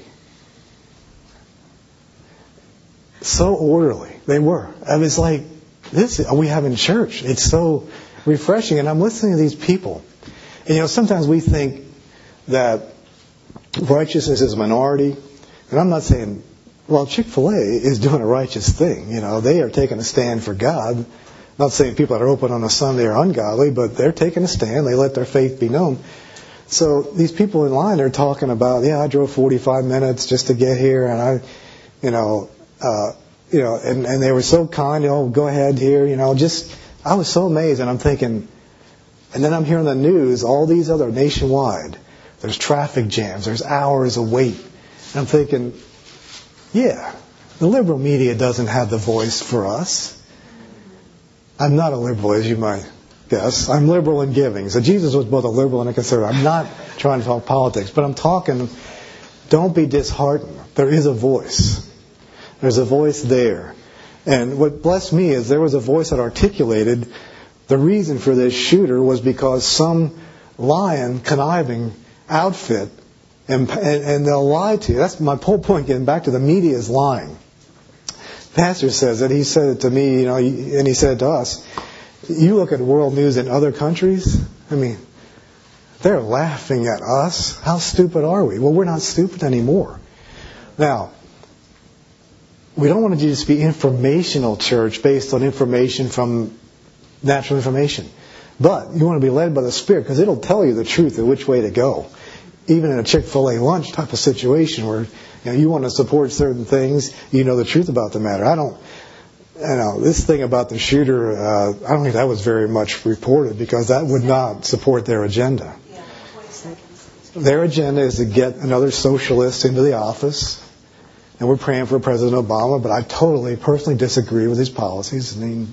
[SPEAKER 1] So orderly. They were. I was like, this are we having church? It's so refreshing. And I'm listening to these people. And, you know, sometimes we think that righteousness is a minority. And I'm not saying, well, Chick-fil-A is doing a righteous thing. You know, they are taking a stand for God. Not saying people that are open on a Sunday are ungodly, but they're taking a stand. They let their faith be known. So these people in line are talking about, I drove 45 minutes just to get here, and and they were so kind. Go ahead here. I was so amazed, and I'm thinking, and then I'm hearing the news, all these other nationwide. There's traffic jams. There's hours of wait. And I'm thinking, yeah, the liberal media doesn't have the voice for us. I'm not a liberal, as you might guess. I'm liberal in giving. So Jesus was both a liberal and a conservative. I'm not trying to talk politics, but I'm talking, don't be disheartened. There is a voice. There's a voice there. And what blessed me is there was a voice that articulated the reason for this shooter was because some lying, conniving outfit, and they'll lie to you. That's my whole point, getting back to the media is lying. Pastor says it. He said it to me, and he said it to us. You look at world news in other countries, they're laughing at us. How stupid are we? Well, we're not stupid anymore. Now, we don't want to just be informational church based on information from natural information. But you want to be led by the Spirit because it'll tell you the truth of which way to go. Even in a Chick-fil-A lunch type of situation where you want to support certain things, you know the truth about the matter. This thing about the shooter, I don't think that was very much reported because that would not support their agenda.
[SPEAKER 2] Yeah, 20 seconds.
[SPEAKER 1] Their agenda is to get another socialist into the office. And we're praying for President Obama, but I personally disagree with his policies. And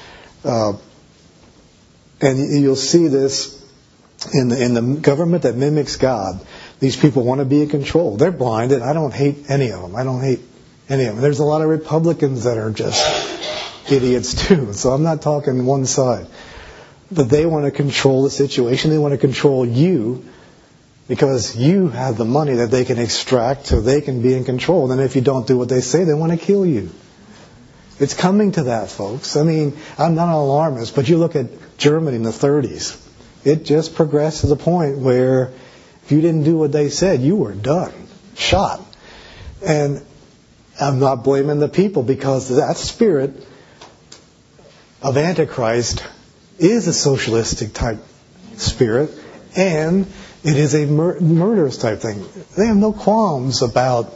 [SPEAKER 1] you'll see this in the government that mimics God. These people want to be in control. They're blinded. I don't hate any of them. There's a lot of Republicans that are just idiots too. So I'm not talking one side. But they want to control the situation. They want to control you because you have the money that they can extract so they can be in control. And if you don't do what they say, they want to kill you. It's coming to that, folks. I'm not an alarmist, but you look at Germany in the 30s. It just progressed to the point where if you didn't do what they said, you were done, shot. And I'm not blaming the people because that spirit of Antichrist is a socialistic type spirit, and it is a murderous type thing. They have no qualms about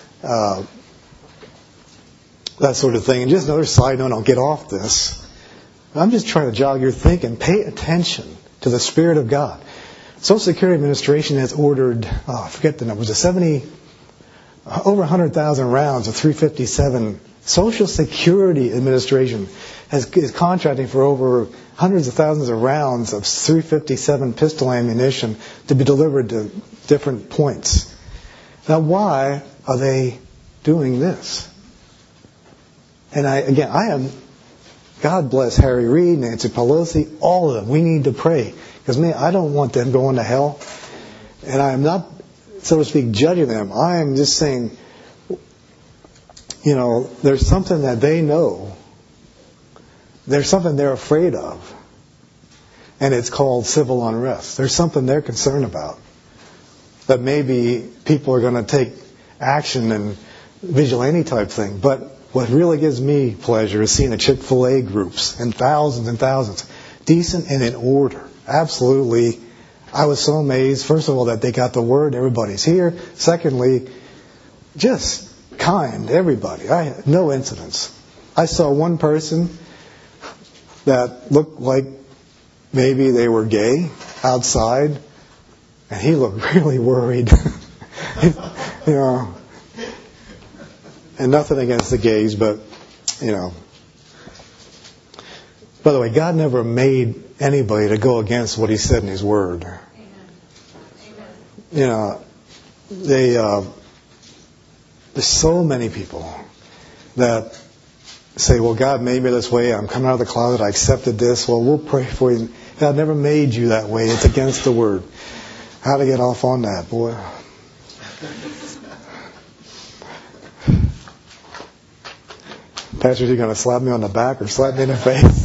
[SPEAKER 1] that sort of thing. And just another side note, I'll get off this. I'm just trying to jog your thinking. Pay attention to the Spirit of God. Social Security Administration has ordered, I forget the numbers, over 100,000 rounds of 357. Social Security Administration is contracting for over hundreds of thousands of rounds of 357 pistol ammunition to be delivered to different points. Now, why are they doing this? And God bless Harry Reid, Nancy Pelosi, all of them. We need to pray. Because, I don't want them going to hell. And I am not, so to speak, judging them. I am just saying, there's something that they know. There's something they're afraid of. And it's called civil unrest. There's something they're concerned about. That maybe people are going to take action and vigilante type thing. But what really gives me pleasure is seeing the Chick-fil-A groups and thousands, decent and in order. Absolutely. I was so amazed, first of all, that they got the word, everybody's here. Secondly, just kind, everybody. No incidents. I saw one person that looked like maybe they were gay outside, and he looked really worried. You know, and nothing against the gays, but, you know. By the way, God never made anybody to go against what He said in His Word. You know, there's so many people that say, well, God made me this way. I'm coming out of the closet. I accepted this. Well, we'll pray for you. God never made you that way. It's against the Word. How to get off on that, boy? Pastor, is he going to slap me on the back or slap me in the face?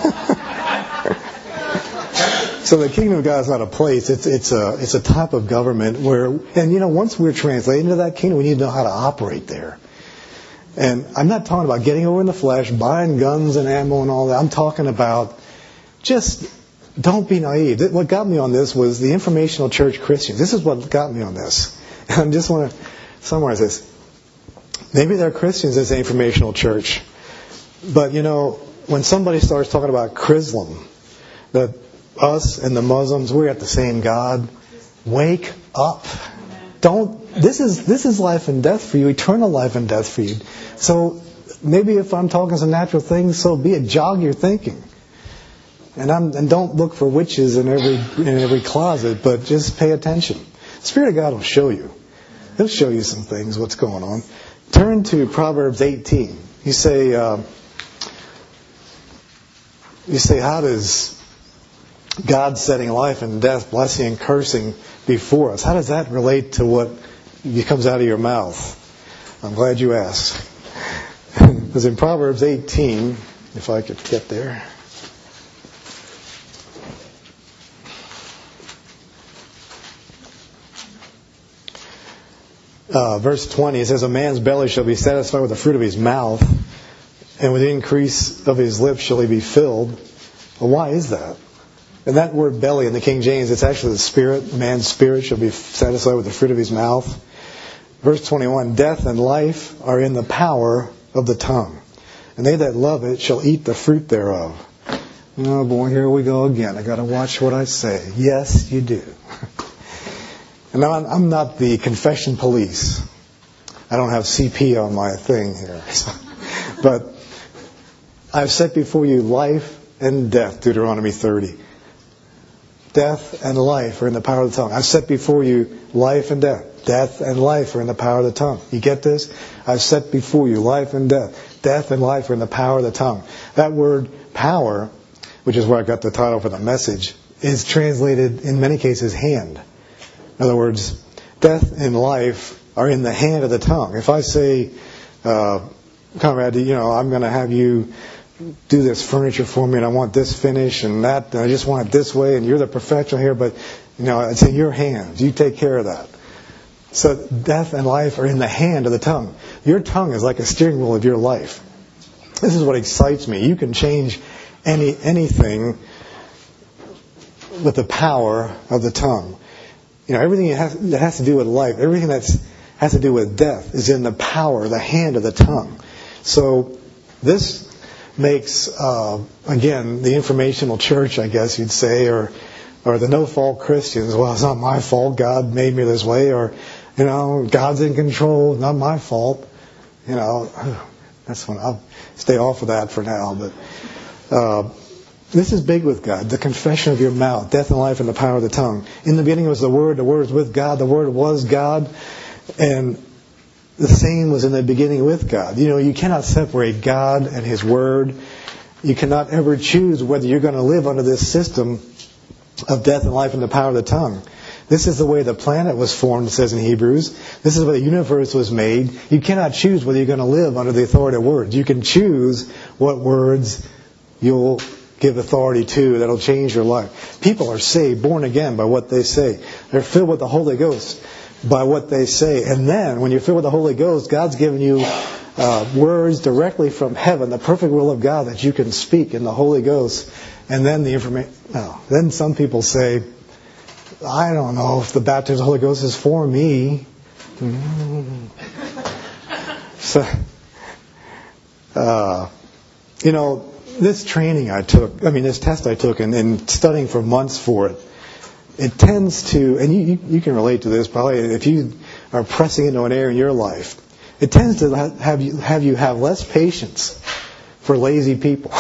[SPEAKER 1] So the kingdom of God is not a place. It's a type of government where, and you know, once we're translated into that kingdom, we need to know how to operate there. And I'm not talking about getting over in the flesh, buying guns and ammo and all that. I'm talking about just don't be naive. What got me on this was the informational church Christians. This is what got me on this. And I just want to summarize this. Maybe they're Christians as an informational church. But, you know, when somebody starts talking about Chrislam, that us and the Muslims, we're at the same God, wake up. This is life and death for you, eternal life and death for you. So maybe if I'm talking some natural things, so be it. Jog your thinking. And don't look for witches in every closet, but just pay attention. The Spirit of God will show you. He'll show you some things, what's going on. Turn to Proverbs 18. You say, how does God setting life and death, blessing and cursing before us, how does that relate to what comes out of your mouth? I'm glad you asked. Because in Proverbs 18, if I could get there. Verse 20, it says, a man's belly shall be satisfied with the fruit of his mouth, and with the increase of his lips shall he be filled. Well, why is that? And that word belly in the King James, it's actually the spirit. Man's spirit shall be satisfied with the fruit of his mouth. Verse 21, death and life are in the power of the tongue, and they that love it shall eat the fruit thereof. Oh boy, here we go again. I got to watch what I say. Yes, you do. And I'm not the confession police. I don't have CP on my thing here. But I've set before you life and death, Deuteronomy 30. Death and life are in the power of the tongue. I've set before you life and death. Death and life are in the power of the tongue. You get this? I've set before you life and death. Death and life are in the power of the tongue. That word power, which is where I got the title for the message, is translated in many cases hand. In other words, death and life are in the hand of the tongue. If I say, Conrad, I'm going to have you do this furniture for me, and I want this finish and that, and I just want it this way, and you're the professional here, but it's in your hands. You take care of that. So death and life are in the hand of the tongue. Your tongue is like a steering wheel of your life. This is what excites me. You can change anything with the power of the tongue. Everything that has to do with life, everything that has to do with death is in the power, the hand of the tongue. So this makes, again, the informational church, I guess you'd say, or the no-fault Christians, well, it's not my fault, God made me this way, or, God's in control, not my fault. That's when I'll stay off of that for now. But this is big with God, the confession of your mouth, death and life in the power of the tongue. In the beginning was the Word was with God, the Word was God, and the same was in the beginning with God. You cannot separate God and His Word. You cannot ever choose whether you're going to live under this system of death and life in the power of the tongue. This is the way the planet was formed, it says in Hebrews. This is the way the universe was made. You cannot choose whether you're going to live under the authority of words. You can choose what words you'll give authority to that'll change your life. People are saved, born again by what they say. They're filled with the Holy Ghost by what they say. And then, when you're filled with the Holy Ghost, God's given you words directly from heaven, the perfect will of God that you can speak in the Holy Ghost. And then the information. Then some people say, I don't know if the baptism of the Holy Ghost is for me. So, this training I took, this test I took, and studying for months for it, it tends to, and you can relate to this probably, if you are pressing into an area in your life, it tends to have you have less patience for lazy people.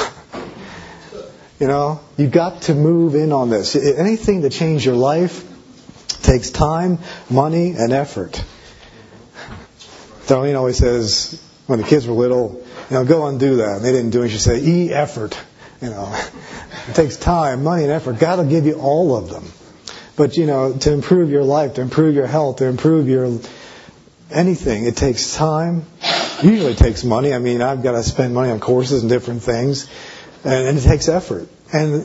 [SPEAKER 1] You've got to move in on this. Anything to change your life takes time, money, and effort. Darlene always says, when the kids were little, go and do that. And they didn't do it. She said, effort. It takes time, money, and effort. God will give you all of them. But, to improve your life, to improve your health, to improve your anything, it takes time. Usually it takes money. I mean, I've got to spend money on courses and different things. And it takes effort. And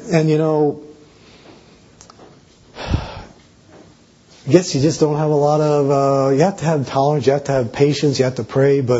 [SPEAKER 1] I guess you just don't have a lot of, you have to have tolerance, you have to have patience, you have to pray, but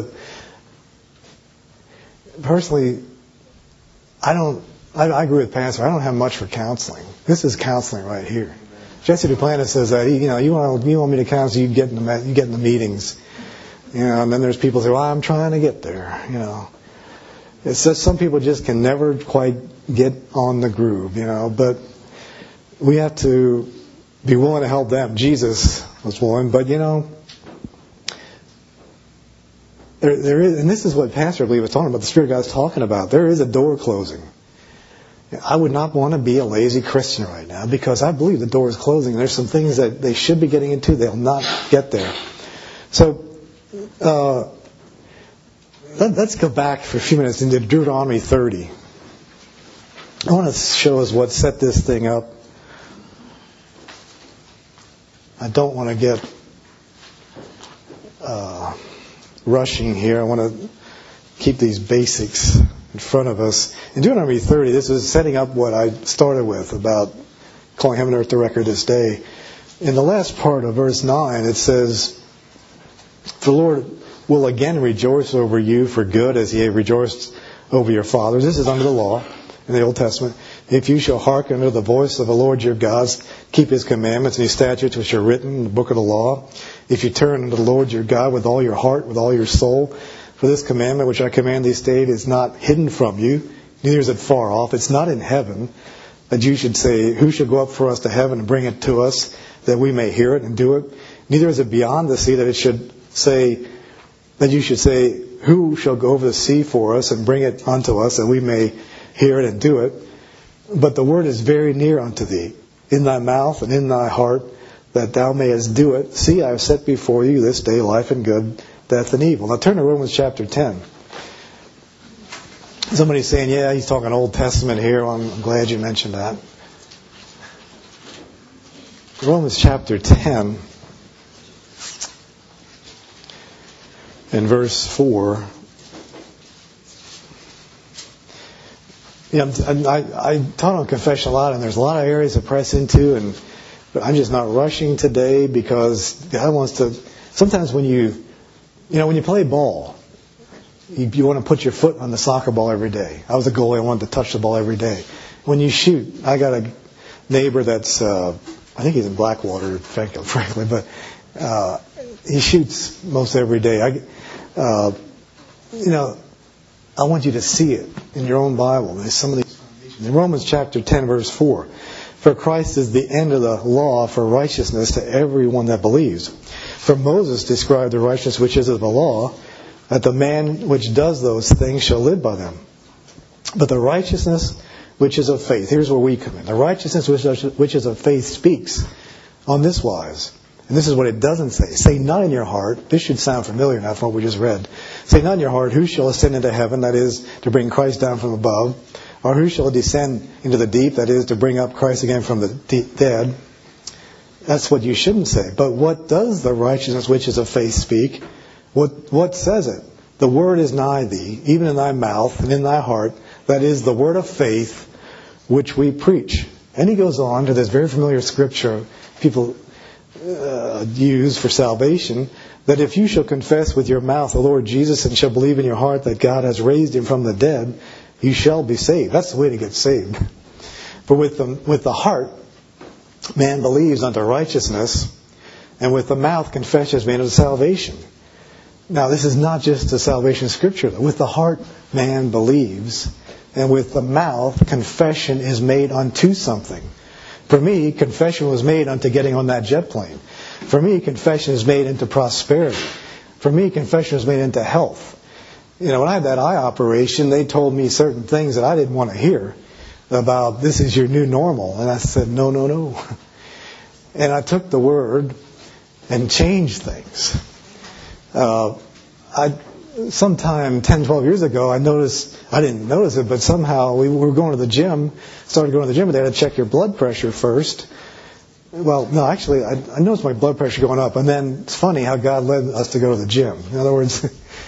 [SPEAKER 1] personally, I agree with Pastor, I don't have much for counseling. This is counseling right here. Jesse Duplantis says that, you want me to counsel, you get in the meetings. And then there's people who say, well, I'm trying to get there, It's just some people just can never quite get on the groove, but we have to be willing to help them. Jesus was willing, but there is, and this is what Pastor, I believe, was talking about, the Spirit of God's talking about. There is a door closing. I would not want to be a lazy Christian right now because I believe the door is closing. There's some things that they should be getting into. They'll not get there. So, let's go back for a few minutes into Deuteronomy 30. I want to show us what set this thing up. I don't want to get rushing here. I want to keep these basics in front of us. In Deuteronomy 30, this is setting up what I started with about calling heaven and earth to record this day. In the last part of verse 9, it says, the Lord will again rejoice over you for good as he rejoiced over your fathers. This is under the law in the Old Testament. If you shall hearken unto the voice of the Lord your God, keep his commandments and his statutes which are written in the book of the law. If you turn unto the Lord your God with all your heart, with all your soul, for this commandment which I command thee today is not hidden from you, neither is it far off. It's not in heaven, that you should say, who shall go up for us to heaven and bring it to us, that we may hear it and do it? Neither is it beyond the sea, that you should say, who shall go over the sea for us and bring it unto us, that we may hear it and do it? But the word is very near unto thee, in thy mouth and in thy heart, that thou mayest do it. See, I have set before you this day life and good, death and evil. Now turn to Romans chapter 10. Somebody's saying, yeah, he's talking Old Testament here. I'm glad you mentioned that. Romans chapter 10 and verse 4. I taught on confession a lot, and there's a lot of areas to press into, but I'm just not rushing today because God wants to. Sometimes when you play ball, you want to put your foot on the soccer ball every day. I was a goalie; I wanted to touch the ball every day. When you shoot, I got a neighbor that's I think he's in Blackwater, frankly, but he shoots most every day. I want you to see it in your own Bible. There's some of these foundations. In Romans chapter 10, verse 4, for Christ is the end of the law for righteousness to everyone that believes. For Moses described the righteousness which is of the law, that the man which does those things shall live by them. But the righteousness which is of faith, here's where we come in. The righteousness which is of faith speaks on this wise. And this is what it doesn't say. Say not in your heart. This should sound familiar enough from what we just read. Say not in your heart, who shall ascend into heaven, that is, to bring Christ down from above? Or who shall descend into the deep, that is, to bring up Christ again from the dead? That's what you shouldn't say. But what does the righteousness which is of faith speak? What says it? The word is nigh thee, even in thy mouth and in thy heart. That is the word of faith which we preach. And he goes on to this very familiar scripture people use for salvation, that if you shall confess with your mouth the Lord Jesus and shall believe in your heart that God has raised him from the dead, you shall be saved. That's the way to get saved. For with the heart man believes unto righteousness, and with the mouth confession is made unto salvation. Now this is not just a salvation scripture. With the heart man believes, and with the mouth confession is made unto something. For me, confession was made unto getting on that jet plane. For me, confession is made into prosperity. For me, confession is made into health. You know, when I had that eye operation, they told me certain things that I didn't want to hear about this is your new normal. And I said, no, no, no. And I took the word and changed things. Sometime 10, 12 years ago, I didn't notice it, but somehow we were going to the gym, started going to the gym, but they had to check your blood pressure first. Well, no, actually, I noticed my blood pressure going up, and then it's funny how God led us to go to the gym. In other words,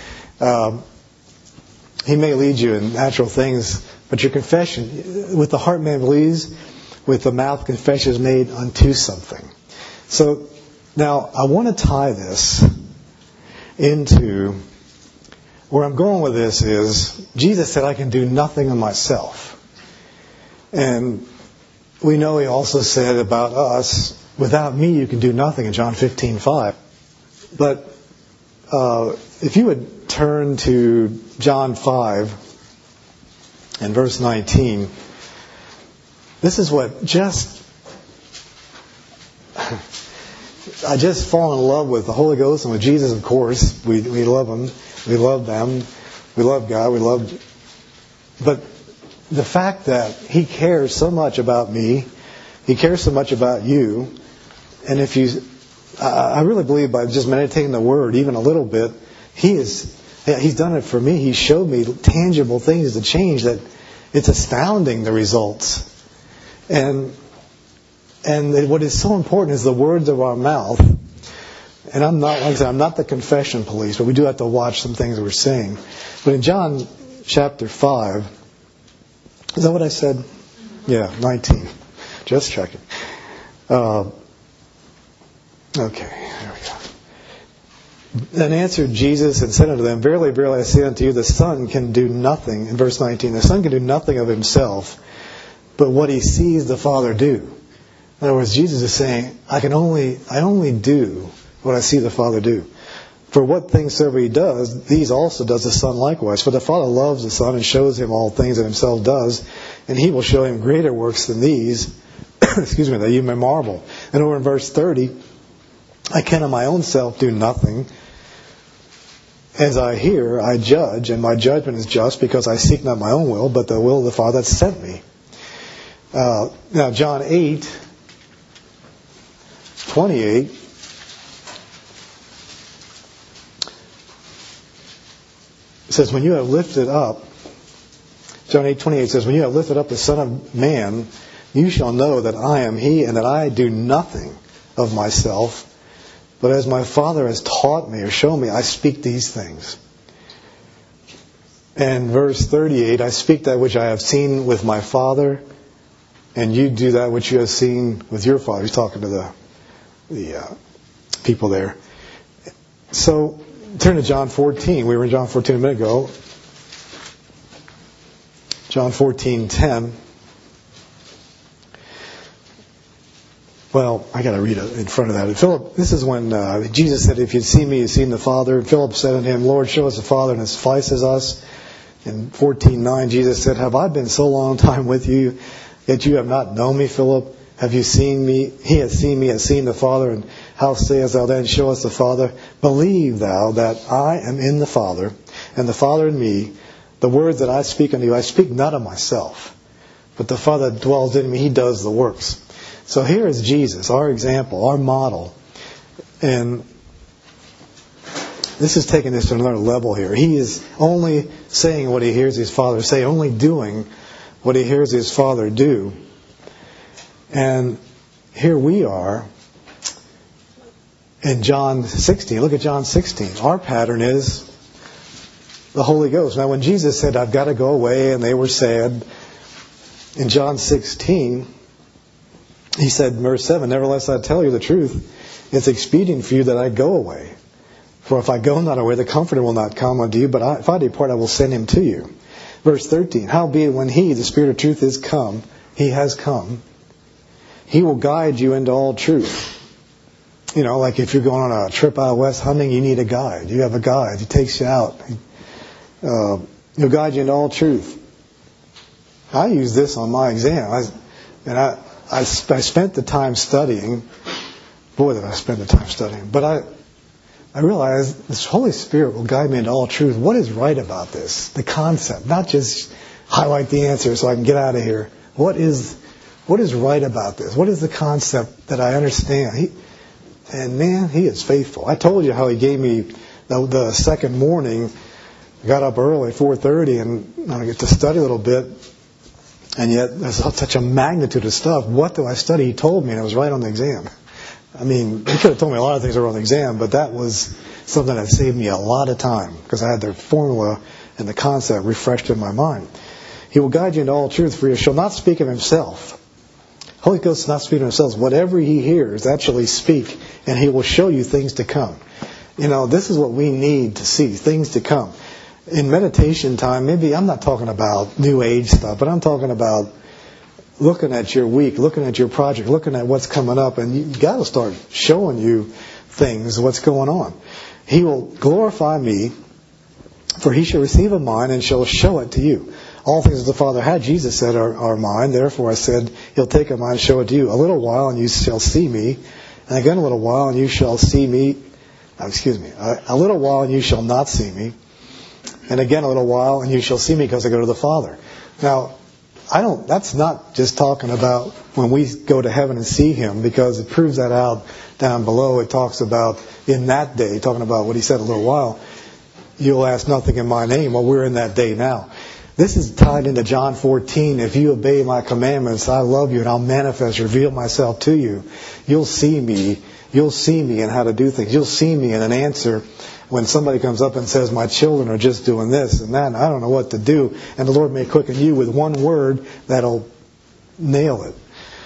[SPEAKER 1] He may lead you in natural things, but your confession, with the heart man believes, with the mouth confession is made unto something. So, now, I want to tie this into where I'm going with this is, Jesus said, I can do nothing of myself. And we know He also said about us, without me you can do nothing in John 15:5. But if you would turn to John 5 and verse 19, this is what I just fall in love with the Holy Ghost and with Jesus, of course. We love Him. We love them. We love God. But the fact that He cares so much about me, He cares so much about you, and I really believe by just meditating the Word even a little bit, He's done it for me. He showed me tangible things to change that it's astounding, the results. And what is so important is the words of our mouth. And I'm not, like I said, I'm not the confession police, but we do have to watch some things that we're saying. But in John chapter 5, is that what I said? Yeah, 19. Just checking. Okay, there we go. Then answered Jesus and said unto them, Verily, verily, I say unto you, the Son can do nothing, in verse 19, the Son can do nothing of Himself, but what He sees the Father do. In other words, Jesus is saying, I only do what I see the Father do. For what things soever He does, these also does the Son likewise. For the Father loves the Son and shows Him all things that Himself does, and He will show Him greater works than these, that you may marvel. And over in verse 30, I can of my own self do nothing. As I hear, I judge, and my judgment is just, because I seek not my own will, but the will of the Father that sent me. Now, John 8:28 says, when you have lifted up, John 8:28 says, when you have lifted up the Son of Man, you shall know that I am He, and that I do nothing of myself, but as my Father has taught me or shown me, I speak these things. And verse 38, I speak that which I have seen with my Father, and you do that which you have seen with your Father. He's talking to the people there. So, turn to John 14. We were in John 14 a minute ago. John 14:10. Well, I got to read it in front of that. Philip, this is when Jesus said, "If you've seen me, you've seen the Father." And Philip said unto Him, "Lord, show us the Father, and it suffices us." In 14:9, Jesus said, "Have I been so long time with you, yet you have not known me, Philip? Have you seen me? He has seen me, has seen the Father. And how sayest thou then, show us the Father? Believe thou that I am in the Father, and the Father in me. The words that I speak unto you, I speak not of myself, but the Father that dwells in me, He does the works." So here is Jesus, our example, our model. And this is taking this to another level here. He is only saying what He hears His Father say, only doing what He hears His Father do. And here we are in John 16. Look at John 16. Our pattern is the Holy Ghost. Now when Jesus said, "I've got to go away," and they were sad, in John 16, He said, verse 7, "Nevertheless I tell you the truth, it's expedient for you that I go away. For if I go not away, the Comforter will not come unto you, but if I depart, I will send Him to you." Verse 13, "Howbeit when He, the Spirit of truth, is come," He has come, "He will guide you into all truth." You know, like if you're going on a trip out west hunting, you need a guide. You have a guide. He takes you out. He'll guide you into all truth. I use this on my exam. I spent the time studying, Boy, did I spend the time studying. But I realized this Holy Spirit will guide me into all truth. What is right about this? The concept, not just highlight the answer so I can get out of here. What is right about this? What is the concept that I understand? And man, He is faithful. I told you how He gave me the second morning. I got up early, 4:30, and I get to study a little bit. And yet, there's such a magnitude of stuff. What do I study? He told me, and it was right on the exam. I mean, He could have told me a lot of things that were on the exam, but that was something that saved me a lot of time because I had the formula and the concept refreshed in my mind. He will guide you into all truth, for He shall not speak of Himself. Holy Ghost is not speaking of Himself. Whatever He hears, that shall He speak, and He will show you things to come. This is what we need to see, things to come. In meditation time, maybe I'm not talking about New Age stuff, but I'm talking about looking at your week, looking at your project, looking at what's coming up, and you got to start showing you things, what's going on. He will glorify me, for He shall receive of mine and shall show it to you. All things that the Father had, Jesus said, are mine. Therefore I said, He'll take of mine and show it to you. A little while and you shall see me, and again a little while and you shall see me. A little while and you shall not see me, and again a little while and you shall see me because I go to the Father. Now, that's not just talking about when we go to heaven and see Him, because it proves that out down below. It talks about in that day, talking about what He said a little while, you'll ask nothing in my name. Well, we're in that day now. This is tied into John 14. If you obey my commandments, I love you and I'll reveal myself to you. You'll see me. You'll see me in how to do things. You'll see me in an answer when somebody comes up and says, my children are just doing this and that, and I don't know what to do. And the Lord may quicken you with one word that'll nail it.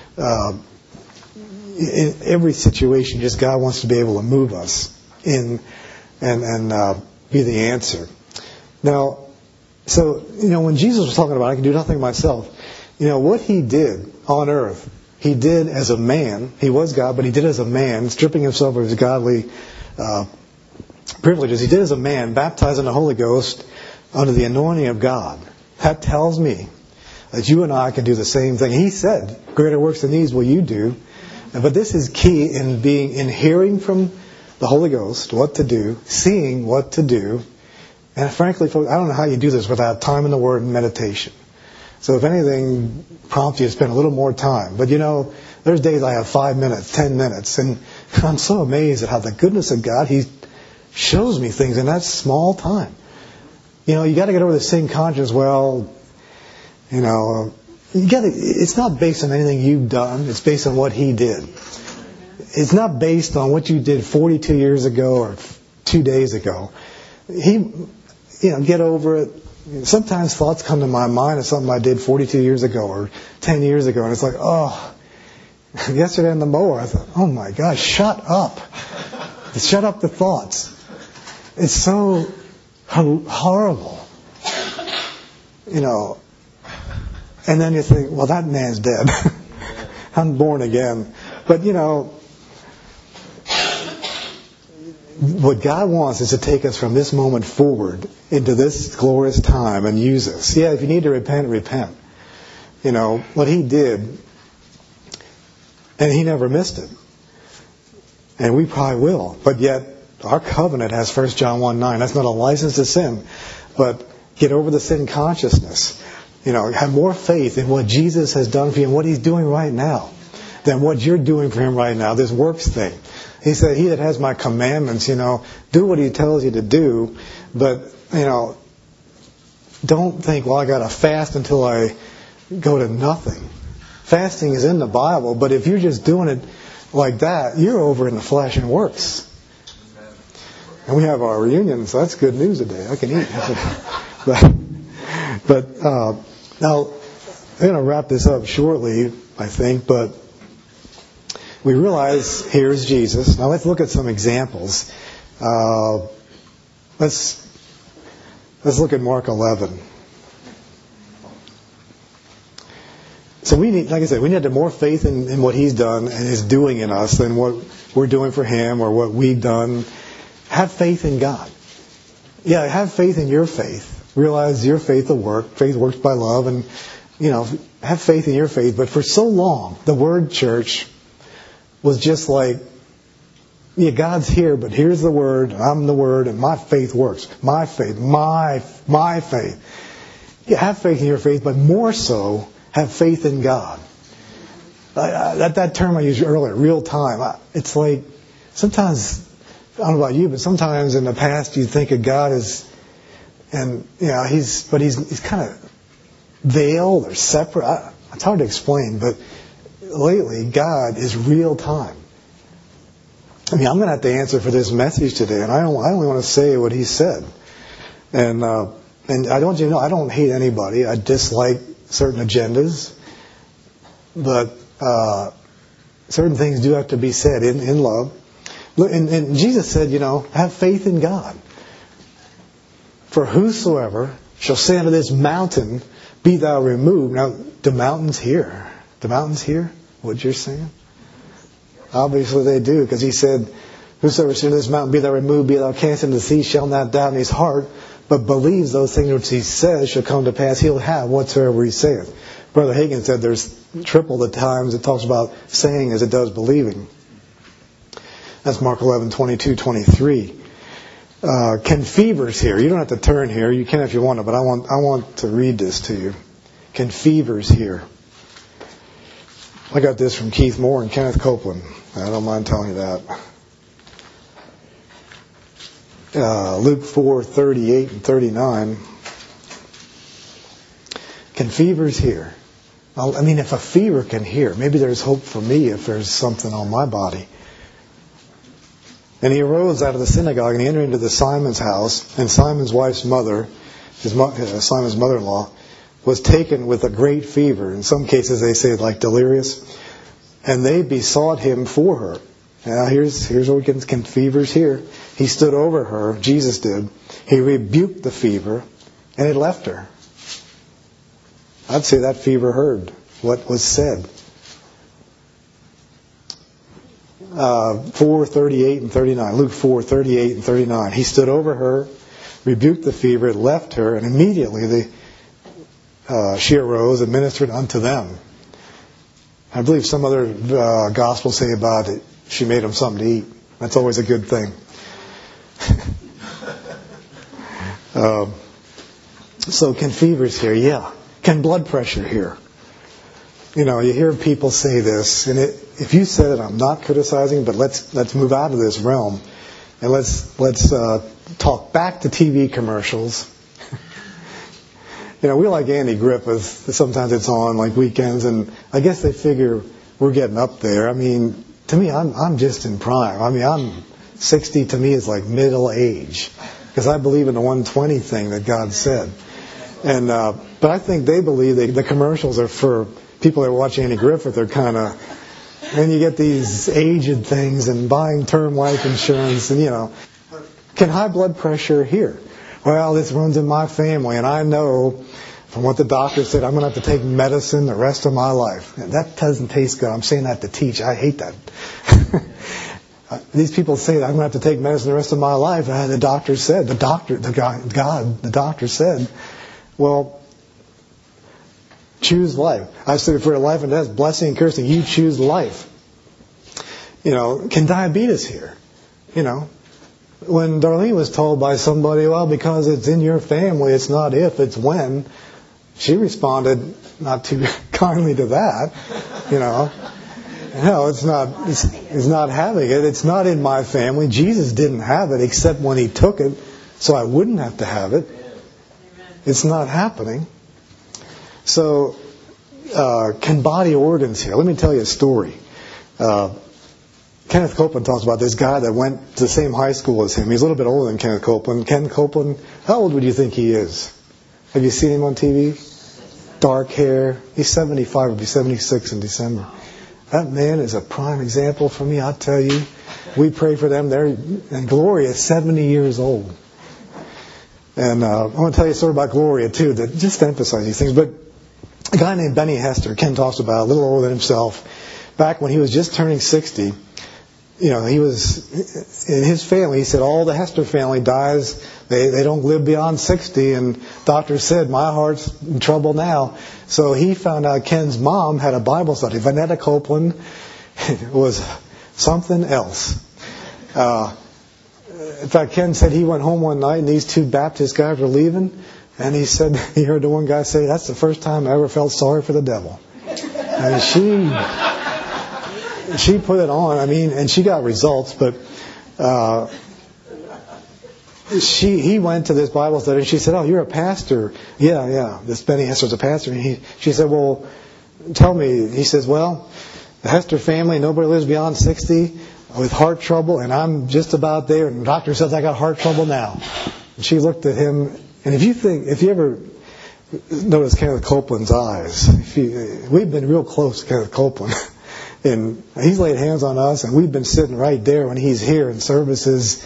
[SPEAKER 1] In every situation, just God wants to be able to move us in and be the answer. Now, so, when Jesus was talking about, I can do nothing myself, what He did on earth, He did as a man. He was God, but He did as a man, stripping Himself of His godly privileges. He did as a man, baptized in the Holy Ghost under the anointing of God. That tells me that you and I can do the same thing. He said, greater works than these will you do. But this is key in hearing from the Holy Ghost what to do, seeing what to do. And frankly, folks, I don't know how you do this without time in the Word and meditation. So if anything prompts you to spend a little more time. But there's days I have 5 minutes, 10 minutes, and I'm so amazed at how the goodness of God, He shows me things in that small time. You got to get over the sin conscience. Well, it's not based on anything you've done. It's based on what He did. It's not based on what you did 42 years ago or 2 days ago. Get over it. Sometimes thoughts come to my mind of something I did 42 years ago or 10 years ago, and it's like, yesterday in the mower, I thought, oh my gosh, shut up. Shut up the thoughts. It's so horrible. And then you think, well, that man's dead. I'm born again. But, what God wants is to take us from this moment forward into this glorious time and use us. Yeah, if you need to repent, repent. What He did, and He never missed it. And we probably will. But yet, our covenant has 1 John 1:9. That's not a license to sin. But get over the sin consciousness. Have more faith in what Jesus has done for you and what He's doing right now than what you're doing for Him right now, this works thing. He said, he that has my commandments, do what He tells you to do. But, don't think, well, I got to fast until I go to nothing. Fasting is in the Bible, but if you're just doing it like that, you're over in the flesh and works. And we have our reunion, so that's good news today. I can eat. but now, I'm going to wrap this up shortly, I think, but we realize here's Jesus. Now let's look at some examples. Let's look at Mark 11. So we need, like I said, we need to have more faith in what He's done and is doing in us than what we're doing for Him or what we've done. Have faith in God. Yeah, have faith in your faith. Realize your faith will work. Faith works by love, and have faith in your faith. But for so long, the word church was just like Yeah, God's here, but here's the Word, and I'm the Word, and my faith works. My faith, my faith. Yeah, have faith in your faith, but more so, have faith in God. That term I used earlier, real time. It's like, sometimes, I don't know about you, but sometimes in the past you think of God as, and he's kind of veiled or separate. It's hard to explain, but lately God is real time. I mean, I'm going to have to answer for this message today, and I only want to say what he said. And I don't hate anybody. I dislike certain agendas, but certain things do have to be said in love. And Jesus said, have faith in God. For whosoever shall say unto this mountain, be thou removed. Now, the mountain's here. The mountain's here? What you're saying? Obviously they do, because he said, whosoever shall this mountain, be thou removed, be thou cast into the sea, shall not doubt in his heart, but believes those things which he says shall come to pass. He'll have whatsoever he saith. Brother Hagin said there's triple the times it talks about saying as it does believing. That's Mark 11:22-23. Can fevers here? You don't have to turn here. You can if you want to, but I want to read this to you. Can fevers here? I got this from Keith Moore and Kenneth Copeland. I don't mind telling you that. Luke 4:38 and 39. Can fevers hear? I mean, if a fever can hear, maybe there's hope for me if there's something on my body. And he arose out of the synagogue and he entered into Simon's house, and Simon's wife's mother, Simon's mother-in-law, was taken with a great fever. In some cases they say like delirious. And they besought him for her. Now here's what we can fevers here. He stood over her, Jesus did. He rebuked the fever, and it left her. I'd say that fever heard what was said. 4:38 and 39. Luke 4:38 and 39. He stood over her, rebuked the fever, it left her, and immediately she arose and ministered unto them. I believe some other Gospels say about it, she made him something to eat. That's always a good thing. So can fevers here? Yeah. Can blood pressure here? You hear people say this, and if you said it, I'm not criticizing, but let's move out of this realm, and let's talk back to TV commercials. We like Andy Griffith. Sometimes it's on like weekends, and I guess they figure we're getting up there. I mean, to me, I'm just in prime. I mean, I'm 60 to me is like middle age, because I believe in the 120 thing that God said. And but I think they believe the commercials are for people that watch Andy Griffith. They're kind of, and you get these aged things and buying term life insurance, and can high blood pressure here? Well, this runs in my family, and I know from what the doctor said, I'm going to have to take medicine the rest of my life. And that doesn't taste good. I'm saying that to teach. I hate that. These people say that I'm going to have to take medicine the rest of my life. The doctor said, the doctor said, well, choose life. I said for life and death, blessing and cursing, you choose life. Can diabetes here? When Darlene was told by somebody, well, because it's in your family, it's not if, it's when, she responded not too kindly to that. No, it's not having it. It's not in my family. Jesus didn't have it except when he took it, so I wouldn't have to have it. It's not happening. So, can body organs here? Let me tell you a story. Kenneth Copeland talks about this guy that went to the same high school as him. He's a little bit older than Kenneth Copeland. Ken Copeland, how old would you think he is? Have you seen him on TV? Dark hair. He's 75. He'll be 76 in December. That man is a prime example for me, I'll tell you. We pray for them. And Gloria is 70 years old. And I want to tell you a story about Gloria, too, that just to emphasize these things. But a guy named Benny Hester, Ken talks about, a little older than himself, back when he was just turning 60, he was, in his family, he said, all the Hester family dies, they don't live beyond 60, and doctor said, my heart's in trouble now. So he found out Ken's mom had a Bible study. Vanetta Copeland was something else. In fact, Ken said he went home one night and these two Baptist guys were leaving, and he said he heard the one guy say, "That's the first time I ever felt sorry for the devil." And she put it on. I mean, and she got results, but he went to this Bible study and she said, "Oh, you're a pastor." Yeah. This Benny Hester's a pastor. And she said, "Well, tell me." He says, "Well, the Hester family, nobody lives beyond 60 with heart trouble, and I'm just about there, and the doctor says I got heart trouble now." And she looked at him, and if you ever notice Kenneth Copeland's eyes, we've been real close to Kenneth Copeland, and he's laid hands on us, and we've been sitting right there when he's here in services.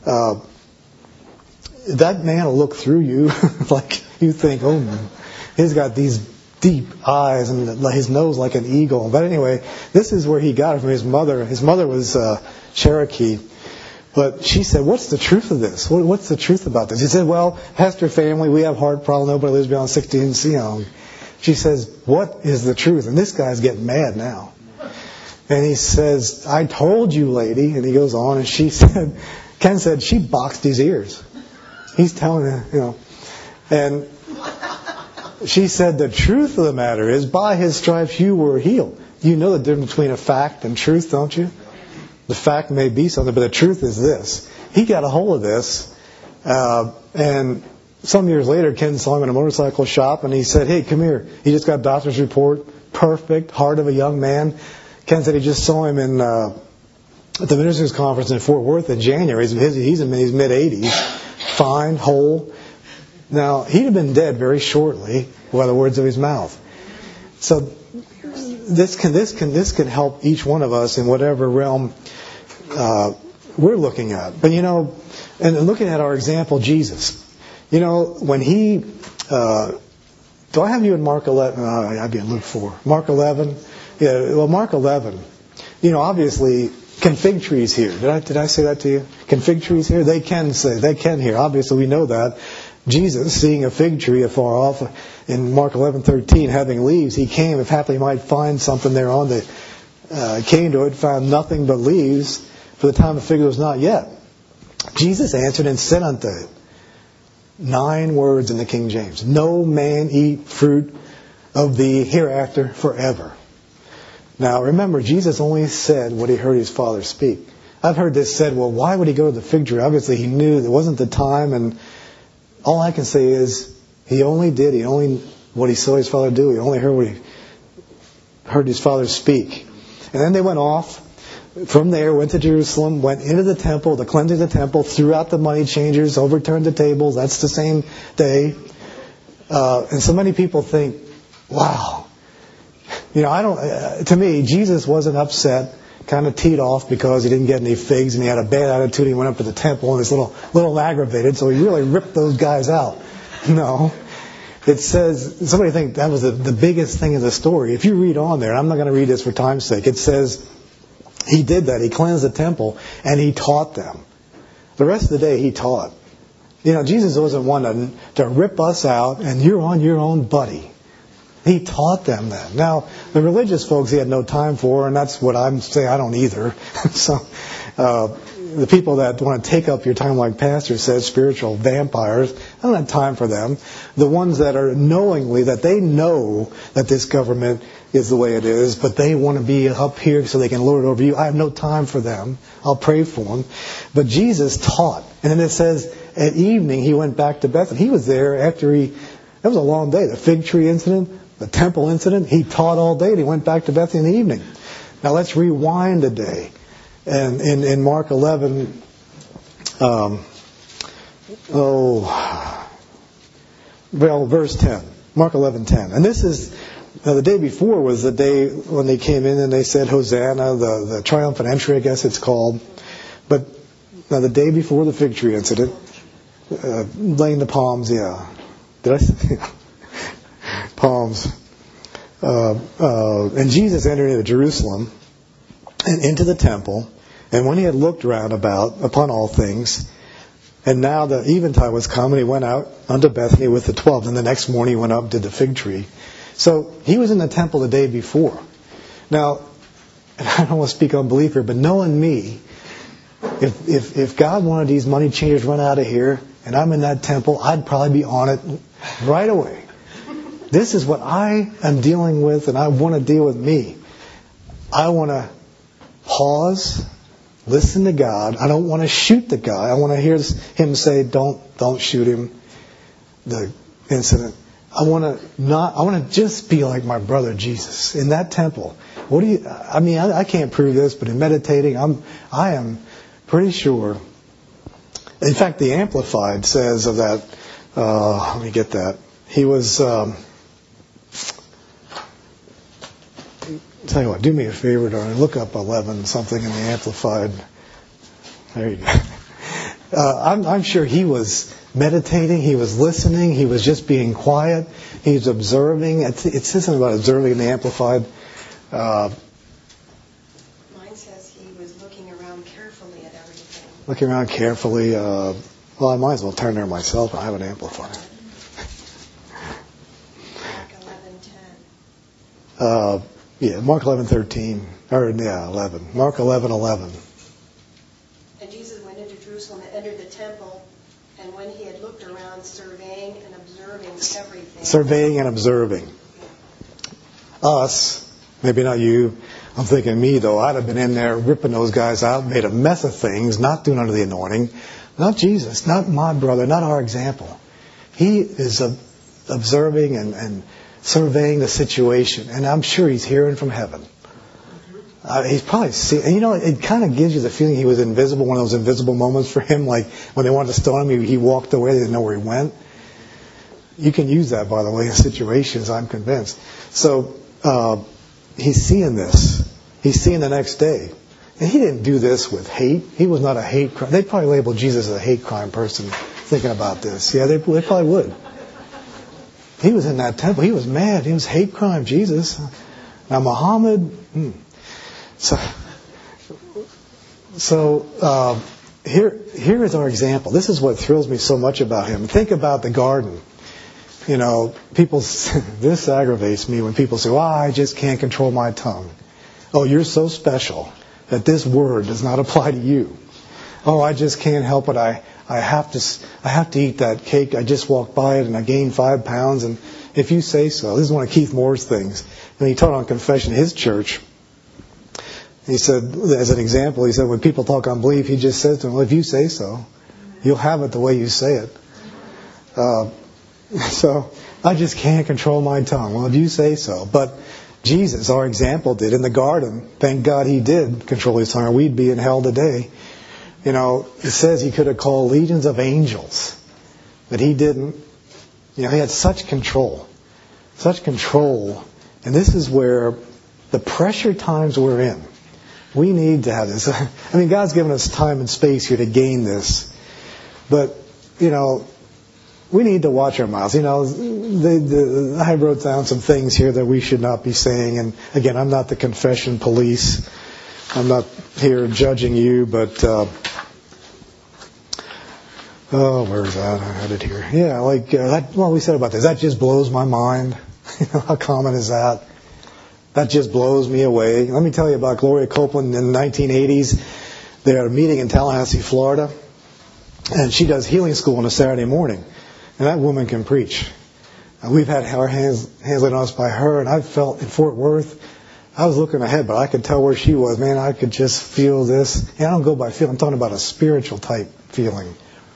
[SPEAKER 1] That man will look through you like you think, "Oh, he's got these deep eyes and his nose like an eagle." But anyway, this is where he got it from his mother. His mother was Cherokee. But she said, "What's the truth of this? What's the truth about this?" He said, "Well, Hester family, we have heart problem. Nobody lives beyond 60 and young." She says, "What is the truth?" And this guy's getting mad now. And he says, "I told you, lady." And he goes on, and Ken said, "She boxed his ears." He's telling her, And she said, "The truth of the matter is, by his stripes you were healed." You know the difference between a fact and truth, don't you? The fact may be something, but the truth is this. He got a hold of this, and some years later, Ken saw him in a motorcycle shop, and he said, "Hey, come here." He just got a doctor's report. Perfect, heart of a young man. Ken said he just saw him at the ministers' conference in Fort Worth in January. He's in his mid-80s, fine, whole. Now, he'd have been dead very shortly by the words of his mouth. So this can help each one of us in whatever realm we're looking at. But and looking at our example, Jesus. When he do I have you in Mark 11? I'd be in Luke 4. Mark 11. Yeah. Well, Mark 11. Obviously, can fig trees hear? Did I say that to you? Can fig trees hear? They can hear. Obviously, we know that. Jesus, seeing a fig tree afar off, in Mark 11:13, having leaves, he came, if haply he might find something thereon. That came to it, found nothing but leaves, for the time of fig was not yet. Jesus answered and said unto it, 9 words in the King James: "No man eat fruit of thee hereafter forever." Now, remember, Jesus only said what he heard his Father speak. I've heard this said, well, why would he go to the fig tree? Obviously, he knew there wasn't the time, and all I can say is he only what he saw his Father do. He only heard what he heard his Father speak. And then they went off. From there, went to Jerusalem, went into the temple, the cleansing of the temple, threw out the money changers, overturned the tables. That's the same day. And so many people think, wow. To me, Jesus wasn't upset, kind of teed off because he didn't get any figs and he had a bad attitude. He went up to the temple and was a little aggravated, so he really ripped those guys out. No. It says, somebody think that was the biggest thing in the story. If you read on there, I'm not going to read this for time's sake, it says he did that. He cleansed the temple and he taught them. The rest of the day he taught. Jesus wasn't one to rip us out and you're on your own, buddy. He taught them that. Now, the religious folks he had no time for, and that's what I'm saying. I don't either. So, the people that want to take up your time, like Pastor says, spiritual vampires, I don't have time for them. The ones that are knowingly, that they know that this government is the way it is, but they want to be up here so they can lord it over you. I have no time for them. I'll pray for them. But Jesus taught. And then it says, at evening he went back to Bethany. He was there after that was a long day. The fig tree incident, the temple incident, he taught all day and he went back to Bethany in the evening. Now let's rewind a day. And in Mark 11, verse 10. Mark 11:10. And this is, now the day before was the day when they came in and they said, Hosanna, the triumphant entry, I guess it's called. But now the day before the fig tree incident, laying the palms, yeah. Did I say? Palms. And Jesus entered into Jerusalem and into the temple. And when he had looked round about upon all things, and now the eventide was come, and he went out unto Bethany with the 12. And the next morning he went up to the fig tree. So he was in the temple the day before. Now, I don't want to speak unbelief here, but knowing me, If God wanted these money changers run out of here, and I'm in that temple, I'd probably be on it right away. This is what I am dealing with, and I want to deal with me. I want to pause, listen to God. I don't want to shoot the guy. I want to hear him say, "Don't shoot him." The incident. I want to just be like my brother Jesus in that temple. I can't prove this, but in meditating, I am pretty sure. In fact, the Amplified says of that. Let me get that. He was. Tell you what, do me a favor, darling. Look up 11 something in the Amplified. There you go. I'm sure he was meditating. He was listening. He was just being quiet. He was observing. It says something about observing in the Amplified.
[SPEAKER 2] Mine says he was looking around carefully at everything.
[SPEAKER 1] Looking around carefully. Well, I might as well turn there myself. I have an amplifier.
[SPEAKER 2] Mark 11:10.
[SPEAKER 1] Yeah, Mark 11:13. 11. Mark 11:11.
[SPEAKER 2] And Jesus went into Jerusalem and entered the temple, and when he had looked around, surveying and observing everything.
[SPEAKER 1] Surveying and observing. Us, maybe not you. I'm thinking me, though. I'd have been in there ripping those guys out, made a mess of things, not doing under the anointing. Not Jesus, not my brother, not our example. He is observing and surveying the situation, and I'm sure he's hearing from heaven. He's probably seeing, and it kind of gives you the feeling he was invisible, one of those invisible moments for him, like when they wanted to stone him, he walked away, they didn't know where he went. You can use that, by the way, in situations, I'm convinced. So, he's seeing this. He's seeing the next day. And he didn't do this with hate. He was not a hate crime. They'd probably label Jesus as a hate crime person thinking about this. Yeah, they probably would. He was in that temple. He was mad. He was hate crime, Jesus. Now, Muhammad... So here is our example. This is what thrills me so much about him. Think about the garden. People... This aggravates me when people say, "Well, I just can't control my tongue." Oh, you're so special that this word does not apply to you. Oh, I just can't help it. I have to eat that cake. I just walked by it and I gained 5 pounds. And if you say so, this is one of Keith Moore's things. And he taught on confession in his church. He said, as an example, he said, when people talk unbelief, he just says to them, "Well, if you say so, you'll have it the way you say it." So I just can't control my tongue. Well, if you say so. But Jesus, our example, did in the garden. Thank God he did control his tongue, or we'd be in hell today. It says he could have called legions of angels, but he didn't. He had such control. And this is where the pressure times we're in, we need to have this. God's given us time and space here to gain this. But, we need to watch our mouths. I wrote down some things here that we should not be saying. And again, I'm not the confession police. I'm not here judging you, but... where is that? I had it here. Yeah, we said about this. That just blows my mind. How common is that? That just blows me away. Let me tell you about Gloria Copeland in the 1980s. They had a meeting in Tallahassee, Florida, and she does healing school on a Saturday morning. And that woman can preach. We've had our hands laid on us by her, and I felt in Fort Worth, I was looking ahead, but I could tell where she was. Man, I could just feel this. And I don't go by feel. I'm talking about a spiritual type feeling.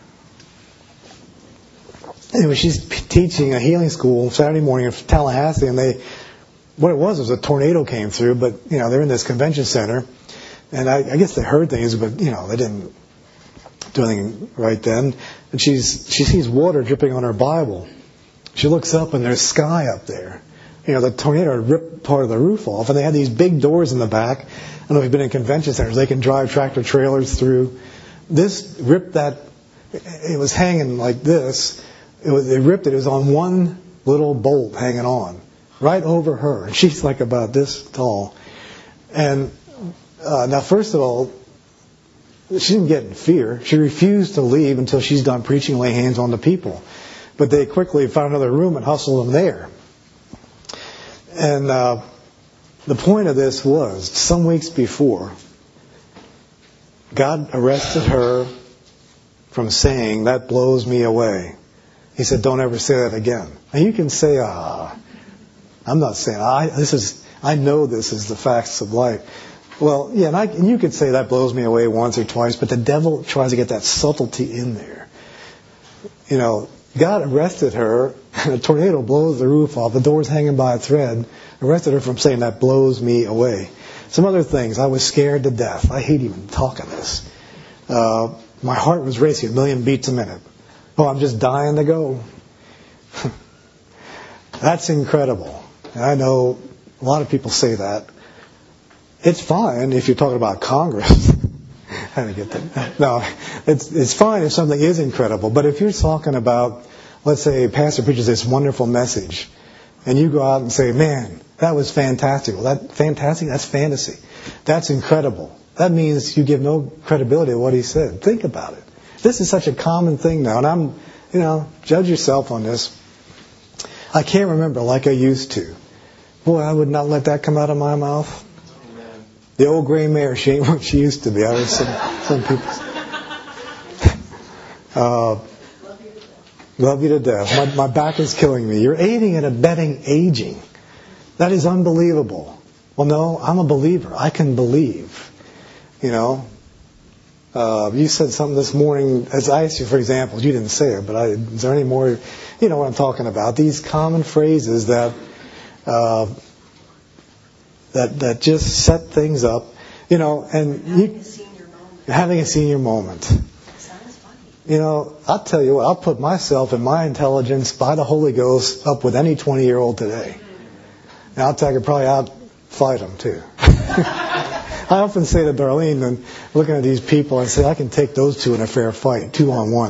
[SPEAKER 1] Anyway, she's teaching a healing school Saturday morning in Tallahassee, and what it was a tornado came through, but, they're in this convention center, and I guess they heard things, but, they didn't do anything right then. And she sees water dripping on her Bible. She looks up, and there's sky up there. The tornado ripped part of the roof off, and they had these big doors in the back. I don't know if you've been in convention centers. They can drive tractor trailers through. This ripped that. It was hanging like this. They ripped it. It was on one little bolt hanging on, right over her. And she's like about this tall. And now, first of all, she didn't get in fear. She refused to leave until she's done preaching, lay hands on the people. But they quickly found another room and hustled them there. And the point of this was, some weeks before, God arrested her from saying, "That blows me away." He said, "Don't ever say that again." And you can say, I'm not saying, I know this is the facts of life. Well, yeah, and you could say that blows me away once or twice, but the devil tries to get that subtlety in there. You know, God arrested her, and a tornado blows the roof off, the door's hanging by a thread, arrested her from saying, "That blows me away." Some other things, I was scared to death. I hate even talking this. My heart was racing 1,000,000 beats a minute. Oh, I'm just dying to go. That's incredible. And I know a lot of people say that. It's fine if you're talking about Congress. How do you get that? No, it's fine if something is incredible. But if you're talking about, let's say, a pastor preaches this wonderful message, and you go out and say, "Man, that was fantastic." Well, that's fantasy. That's incredible. That means you give no credibility to what he said. Think about it. This is such a common thing now, and judge yourself on this. I can't remember like I used to. Boy, I would not let that come out of my mouth. Amen. The old gray mare, she ain't what she used to be. I heard some people. Love you to death. My back is killing me. You're aiding and abetting aging. That is unbelievable. Well, no, I'm a believer. I can believe. You know. You said something this morning, as I asked you for examples. You didn't say it, but is there any more? You know what I'm talking about. These common phrases that just set things up. You know, and having a senior moment.
[SPEAKER 2] Sounds funny.
[SPEAKER 1] You know, I'll tell you what. I'll put myself and my intelligence by the Holy Ghost up with any 20-year-old today. And I'll tell you, probably outfight them too. I often say to Darlene, and looking at these people, I say, I can take those two in a fair fight, 2-on-1.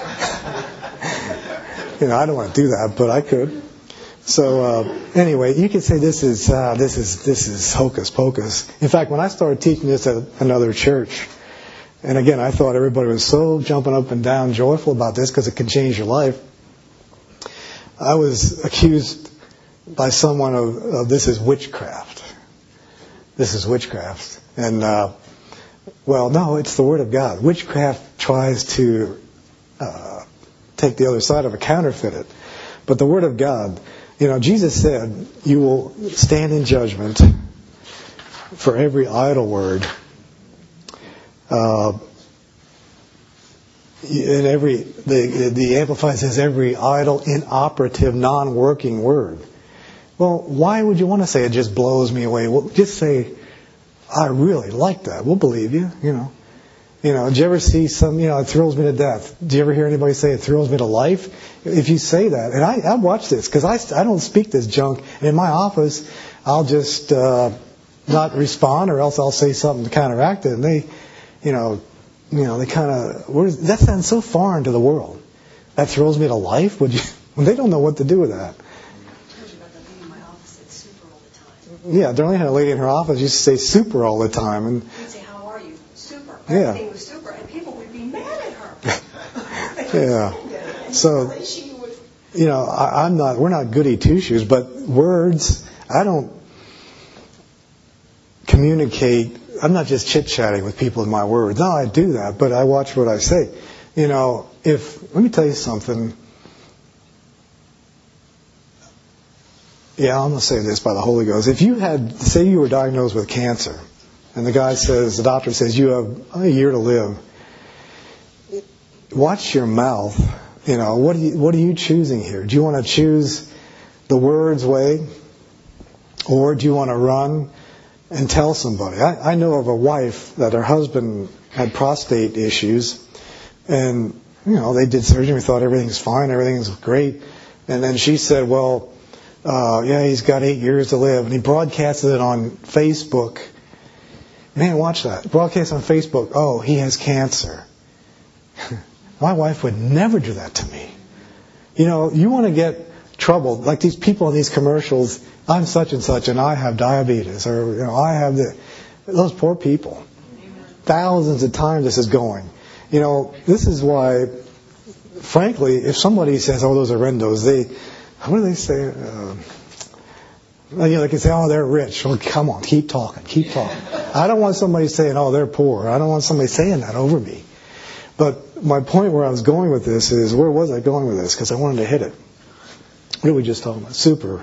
[SPEAKER 1] You know, I don't want to do that, but I could. So anyway, you could say this is hocus pocus. In fact, when I started teaching this at another church, and again, I thought everybody was so jumping up and down, joyful about this because it can change your life. I was accused by someone of this is witchcraft. This is witchcraft. And, well, no, it's the Word of God. Witchcraft tries to take the other side of it, counterfeit it. But the Word of God, you know, Jesus said, you will stand in judgment for every idle word. And the Amplified says every idle, inoperative, non-working word. Well, why would you want to say it just blows me away? Well, just say, I really like that. We'll believe you, you know. You know, did you ever see it thrills me to death? Do you ever hear anybody say it thrills me to life? If you say that, and I watch this, because I don't speak this junk, and in my office, I'll just not respond, or else I'll say something to counteract it, and they kind of, that sounds so foreign to the world. That thrills me to life? They don't know what to do with that. Yeah, Darlene had a lady in her office used to say super all the time. And
[SPEAKER 2] you'd say, how are you? Super.
[SPEAKER 1] Yeah.
[SPEAKER 2] Everything was super. And people would be mad at her.
[SPEAKER 1] Yeah. So, you know, we're not goody two-shoes, but words, I don't communicate. I'm not just chit-chatting with people with my words. No, I do that, but I watch what I say. You know, let me tell you something. Yeah, I'm going to say this by the Holy Ghost. If say you were diagnosed with cancer, and the doctor says you have a year to live, watch your mouth. You know, what are you choosing here? Do you want to choose the words way, or do you want to run and tell somebody? I know of a wife that her husband had prostate issues, and you know they did surgery. We thought everything's fine, everything's great, and then she said, well. He's got 8 years to live. And he broadcasted it on Facebook. Man, watch that. Broadcast on Facebook. Oh, he has cancer. My wife would never do that to me. You know, you want to get troubled. Like these people in these commercials, I'm such and such and I have diabetes. Or, you know, I have those poor people. Thousands of times this is going. You know, this is why, frankly, if somebody says, oh, those are rendos, what do they say? They can say, oh, they're rich. Well, come on, keep talking. I don't want somebody saying, oh, they're poor. I don't want somebody saying that over me. But my point where I was going with this is, where was I going with this? Because I wanted to hit it. What did we just talk about? Super.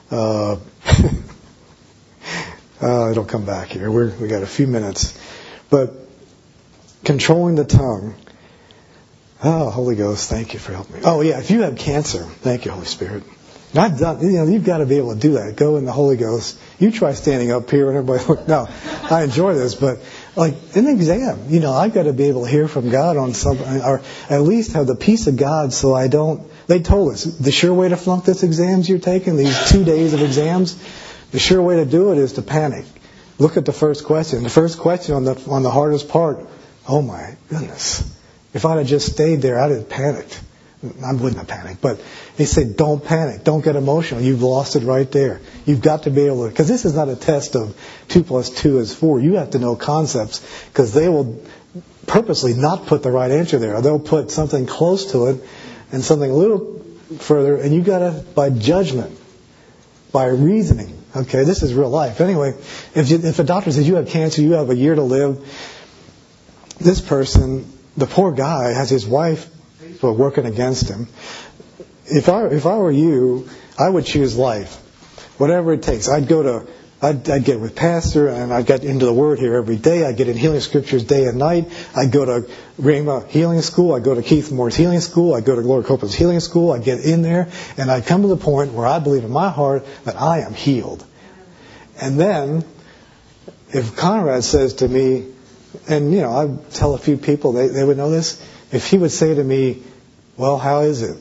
[SPEAKER 1] It'll come back here. We got a few minutes. But controlling the tongue. Oh, Holy Ghost, thank you for helping me. Oh, yeah, if you have cancer, thank you, Holy Spirit. And I've done, you've got to be able to do that. Go in the Holy Ghost. You try standing up here and everybody look. No, I enjoy this, but like an exam, I've got to be able to hear from God on something, or at least have the peace of God so I don't. They told us the sure way to flunk this exams you're taking, these 2 days of exams, the sure way to do it is to panic. Look at the first question. The first question on the hardest part. Oh my goodness. If I'd have just stayed there, I'd have panicked. I wouldn't have panicked, but he said, don't panic. Don't get emotional. You've lost it right there. You've got to be able to, because this is not a test of 2 + 2 is 4. You have to know concepts, because they will purposely not put the right answer there. They'll put something close to it and something a little further, and you got to, by judgment, by reasoning. Okay, this is real life. Anyway, if a doctor says you have cancer, you have a year to live, this person, the poor guy, has his wife working against him. If I were you, I would choose life, whatever it takes. I'd get with pastor, and I'd get into the Word here every day. I'd get in healing scriptures day and night. I'd go to Rhema Healing School. I'd go to Keith Moore's Healing School. I'd go to Lord Copeland's Healing School. I'd get in there, and I'd come to the point where I believe in my heart that I am healed. And then, if Conrad says to me, and I tell a few people, they would know this, if he would say to me, well, how is it?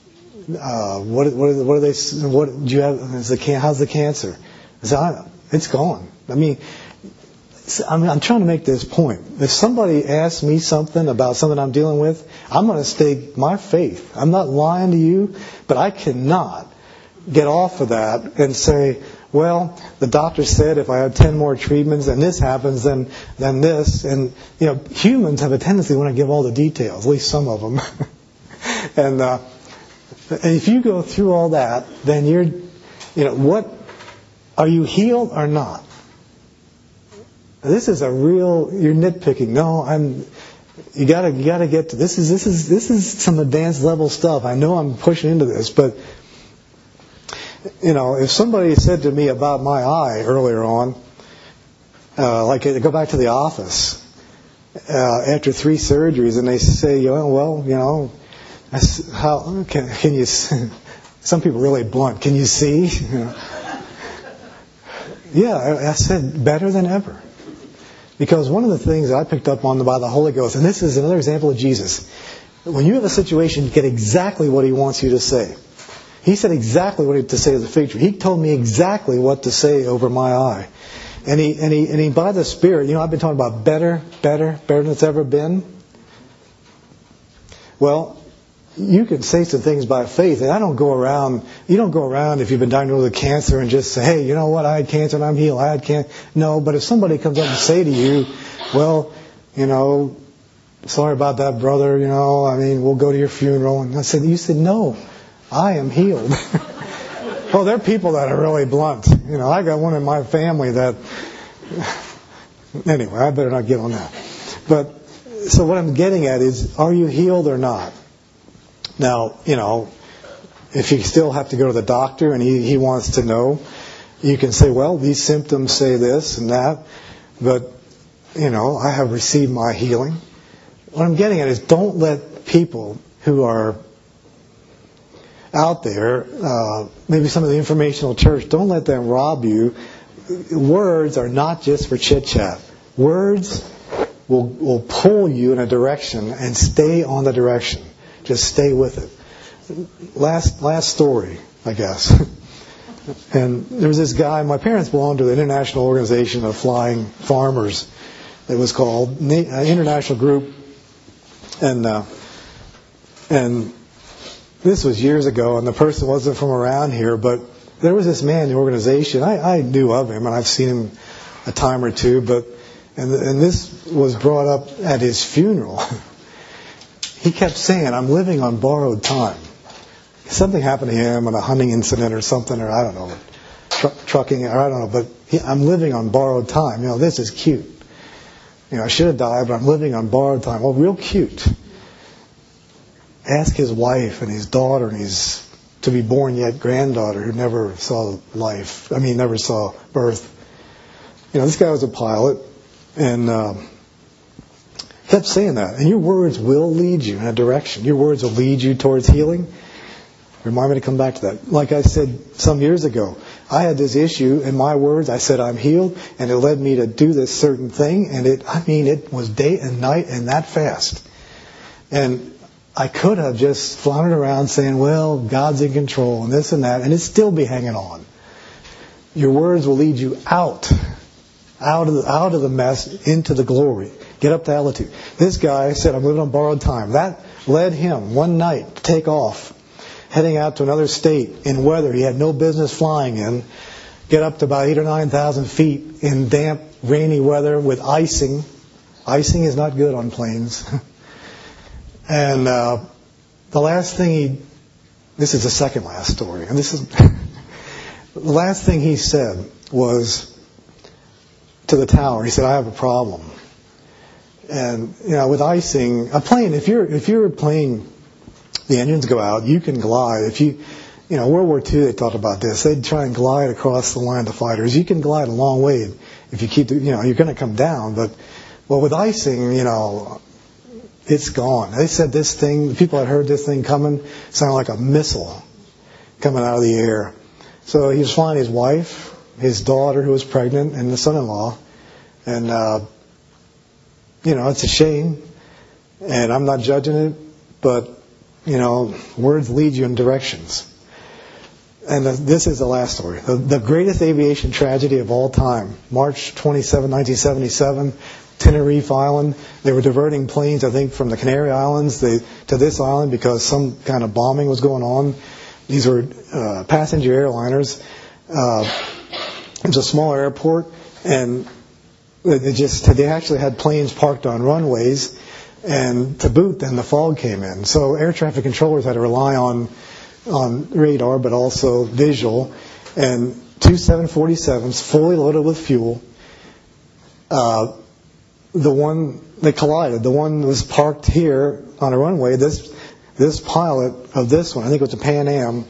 [SPEAKER 1] What do they? What do you have? How's the cancer? I said, it's gone. I'm trying to make this point. If somebody asks me something about something I'm dealing with, I'm going to stake my faith. I'm not lying to you, but I cannot get off of that and say, well, the doctor said if I have 10 more treatments and this happens, then this. And, humans have a tendency to want to give all the details, at least some of them. And if you go through all that, then what, are you healed or not? This is you're nitpicking. No, you gotta get to, this is some advanced level stuff. I know I'm pushing into this, but, if somebody said to me about my eye earlier on, like go back to the office, after 3 surgeries, and they say, how can you? Some people are really blunt. Can you see? Yeah, I said better than ever. Because one of the things I picked up on by the Holy Ghost, and this is another example of Jesus. When you have a situation, you get exactly what He wants you to say. He said exactly what to say to the fig tree. He told me exactly what to say over my eye. And he by the Spirit, I've been talking about better than it's ever been. Well, you can say some things by faith, and you don't go around if you've been diagnosed with cancer and just say, hey, you know what, I had cancer and I'm healed. I had cancer. No, but if somebody comes up and say to you, well, sorry about that, brother, we'll go to your funeral. And you said, no, I am healed. Well, there are people that are really blunt. I got one in my family that, anyway, I better not get on that. But, so what I'm getting at is, are you healed or not? Now, if you still have to go to the doctor and he wants to know, you can say, well, these symptoms say this and that, but, I have received my healing. What I'm getting at is, don't let people who are out there, maybe some of the informational church, don't let them rob you. Words are not just for chit-chat. Words will pull you in a direction, and stay on the direction. Just stay with it. Last story, I guess. And there was this guy, my parents belonged to the International Organization of Flying Farmers. It was called International Group. And this was years ago, and the person wasn't from around here, but there was this man in the organization. I knew of him, and I've seen him a time or two, and this was brought up at his funeral. He kept saying, I'm living on borrowed time. Something happened to him, and a hunting incident or something, or I don't know. trucking, or I don't know, but I'm living on borrowed time. This is cute. I should have died, but I'm living on borrowed time. Well, real cute. Ask his wife and his daughter and his to-be-born yet granddaughter who never saw never saw birth. This guy was a pilot and kept saying that. And your words will lead you in a direction. Your words will lead you towards healing. Remind me to come back to that. Like I said some years ago, I had this issue in my words. I said I'm healed, and it led me to do this certain thing. And it was day and night and that fast. And I could have just floundered around saying, well, God's in control and this and that, and it'd still be hanging on. Your words will lead you out of the mess into the glory. Get up to altitude. This guy said, I'm living on borrowed time. That led him one night to take off, heading out to another state in weather he had no business flying in, get up to about 8,000 or 9,000 feet in damp, rainy weather with icing. Icing is not good on planes. And the last thing this is the second last story, and this is the last thing he said was to the tower. He said, I have a problem. And with icing, a plane, if you're a plane, the engines go out, you can glide. If World War II, they thought about this. They'd try and glide across the line of fighters. You can glide a long way if you keep, you're going to come down. But, with icing, it's gone. They said this thing, people had heard this thing coming, sounded like a missile coming out of the air. So he was flying his wife, his daughter who was pregnant, and the son-in-law. And, it's a shame. And I'm not judging it, but, words lead you in directions. And this is the last story. The greatest aviation tragedy of all time. March 27, 1977, Tenerife Island. They were diverting planes, I think, from the Canary Islands to this island because some kind of bombing was going on. These were passenger airliners. It was a small airport, and they actually had planes parked on runways. And to boot, then the fog came in. So air traffic controllers had to rely on radar, but also visual. And two 747s fully loaded with fuel. They collided. The one was parked here on a runway. This pilot of this one, I think it was a Pan Am,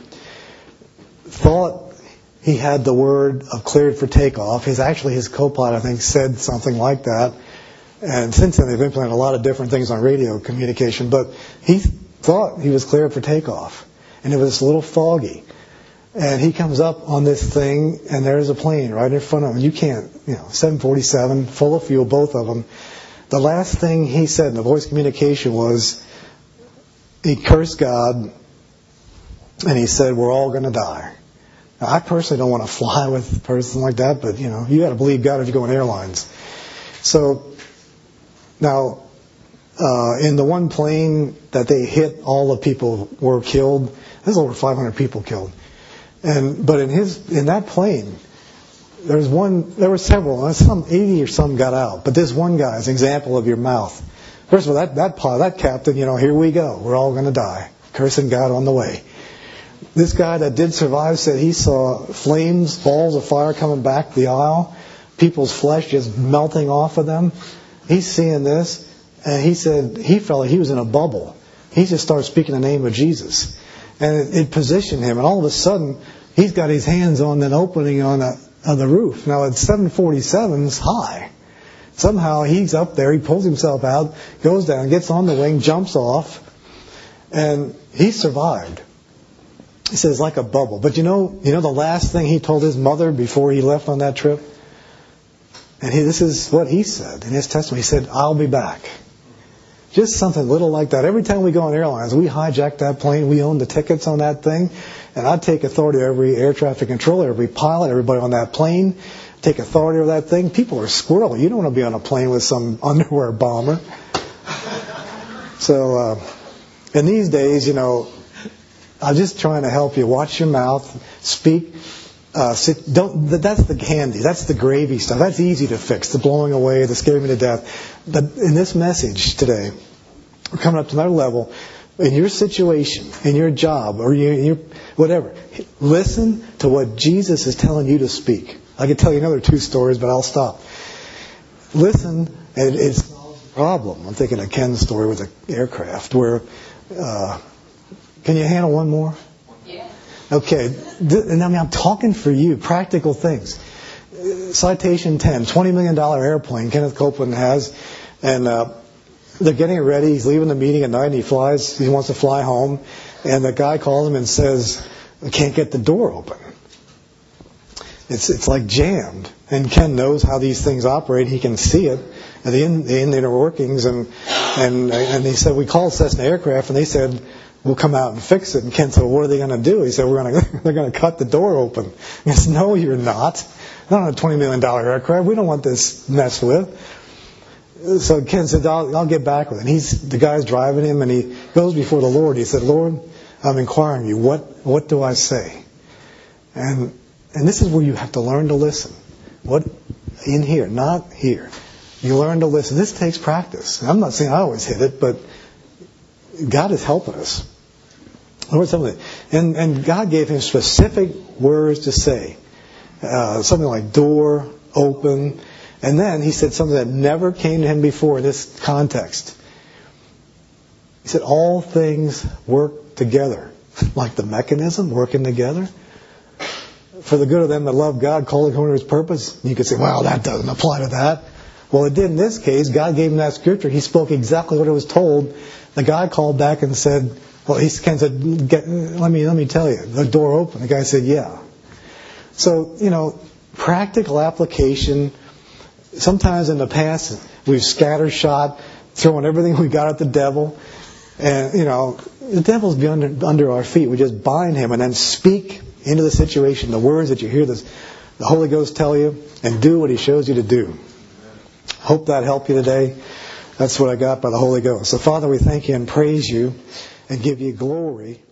[SPEAKER 1] thought he had the word of cleared for takeoff. His co-pilot, I think, said something like that. And since then, they've implemented a lot of different things on radio communication. But he thought he was cleared for takeoff. And it was a little foggy. And he comes up on this thing, and there's a plane right in front of him. You can't, 747, full of fuel, both of them. The last thing he said in the voice communication was, he cursed God, and he said, we're all going to die. Now, I personally don't want to fly with a person like that, but, you got to believe God if you go in airlines. So, now, in the one plane that they hit, all the people were killed. There's over 500 people killed. But in that plane, there were several, some 80 or some got out. But this one guy is an example of your mouth. First of all, that captain, here we go. We're all going to die. Cursing God on the way. This guy that did survive said he saw flames, balls of fire coming back the aisle, people's flesh just melting off of them. He's seeing this, and he said he felt like he was in a bubble. He just started speaking the name of Jesus. And it positioned him, and all of a sudden, he's got his hands on an opening on the roof. Now, it's 747's high. Somehow, he's up there, he pulls himself out, goes down, gets on the wing, jumps off, and he survived. He says, like a bubble. But the last thing he told his mother before he left on that trip? And this is what he said in his testimony. He said, I'll be back. Just something little like that. Every time we go on airlines, we hijack that plane. We own the tickets on that thing. And I take authority over every air traffic controller, every pilot, everybody on that plane. Take authority over that thing. People are squirrely. You don't want to be on a plane with some underwear bomber. So, in these days, I'm just trying to help you. Watch your mouth. Speak. That's the candy. That's the gravy stuff. That's easy to fix. The blowing away, the scaring me to death. But in this message today, we're coming up to another level. in your situation, in your job, or your whatever, listen to what Jesus is telling you to speak. I could tell you another 2 stories, but I'll stop. Listen, and it solves the problem. I'm thinking of Ken's story with the aircraft, where, can you handle one more?
[SPEAKER 2] Yeah.
[SPEAKER 1] Okay, and I'm talking for you, practical things. Citation 10, $20 million airplane Kenneth Copeland has, and they're getting it ready. He's leaving the meeting at night, and he wants to fly home, and the guy calls him and says, I can't get the door open. It's like jammed. And Ken knows how these things operate. He can see it, the inner workings, and he said, we called Cessna Aircraft, and they said, we'll come out and fix it. And Ken said, well, what are they going to do? He said, they're going to cut the door open. He said, no, you're not. Not on a $20 million aircraft. We don't want this messed with. So Ken said, I'll get back with it. And the guy's driving him, and he goes before the Lord. He said, Lord, I'm inquiring you. What do I say? And this is where you have to learn to listen. What in here, not here. You learn to listen. This takes practice. I'm not saying I always hit it, but God is helping us. And God gave him specific words to say. Something like door, open. And then he said something that never came to him before in this context. He said, all things work together. Like the mechanism working together. For the good of them that love God, called according to his purpose. You could say, well, that doesn't apply to that. Well, it did in this case. God gave him that scripture. He spoke exactly what it was told. The guy called back and said, well, Ken said, let me tell you, the door opened. The guy said, yeah. So, practical application. Sometimes in the past, we've scattershot, throwing everything we got at the devil. And, the devil's be under our feet. We just bind him and then speak into the situation, the words that you hear the Holy Ghost tell you, and do what he shows you to do. Hope that helped you today. That's what I got by the Holy Ghost. So, Father, we thank you and praise you and give you glory.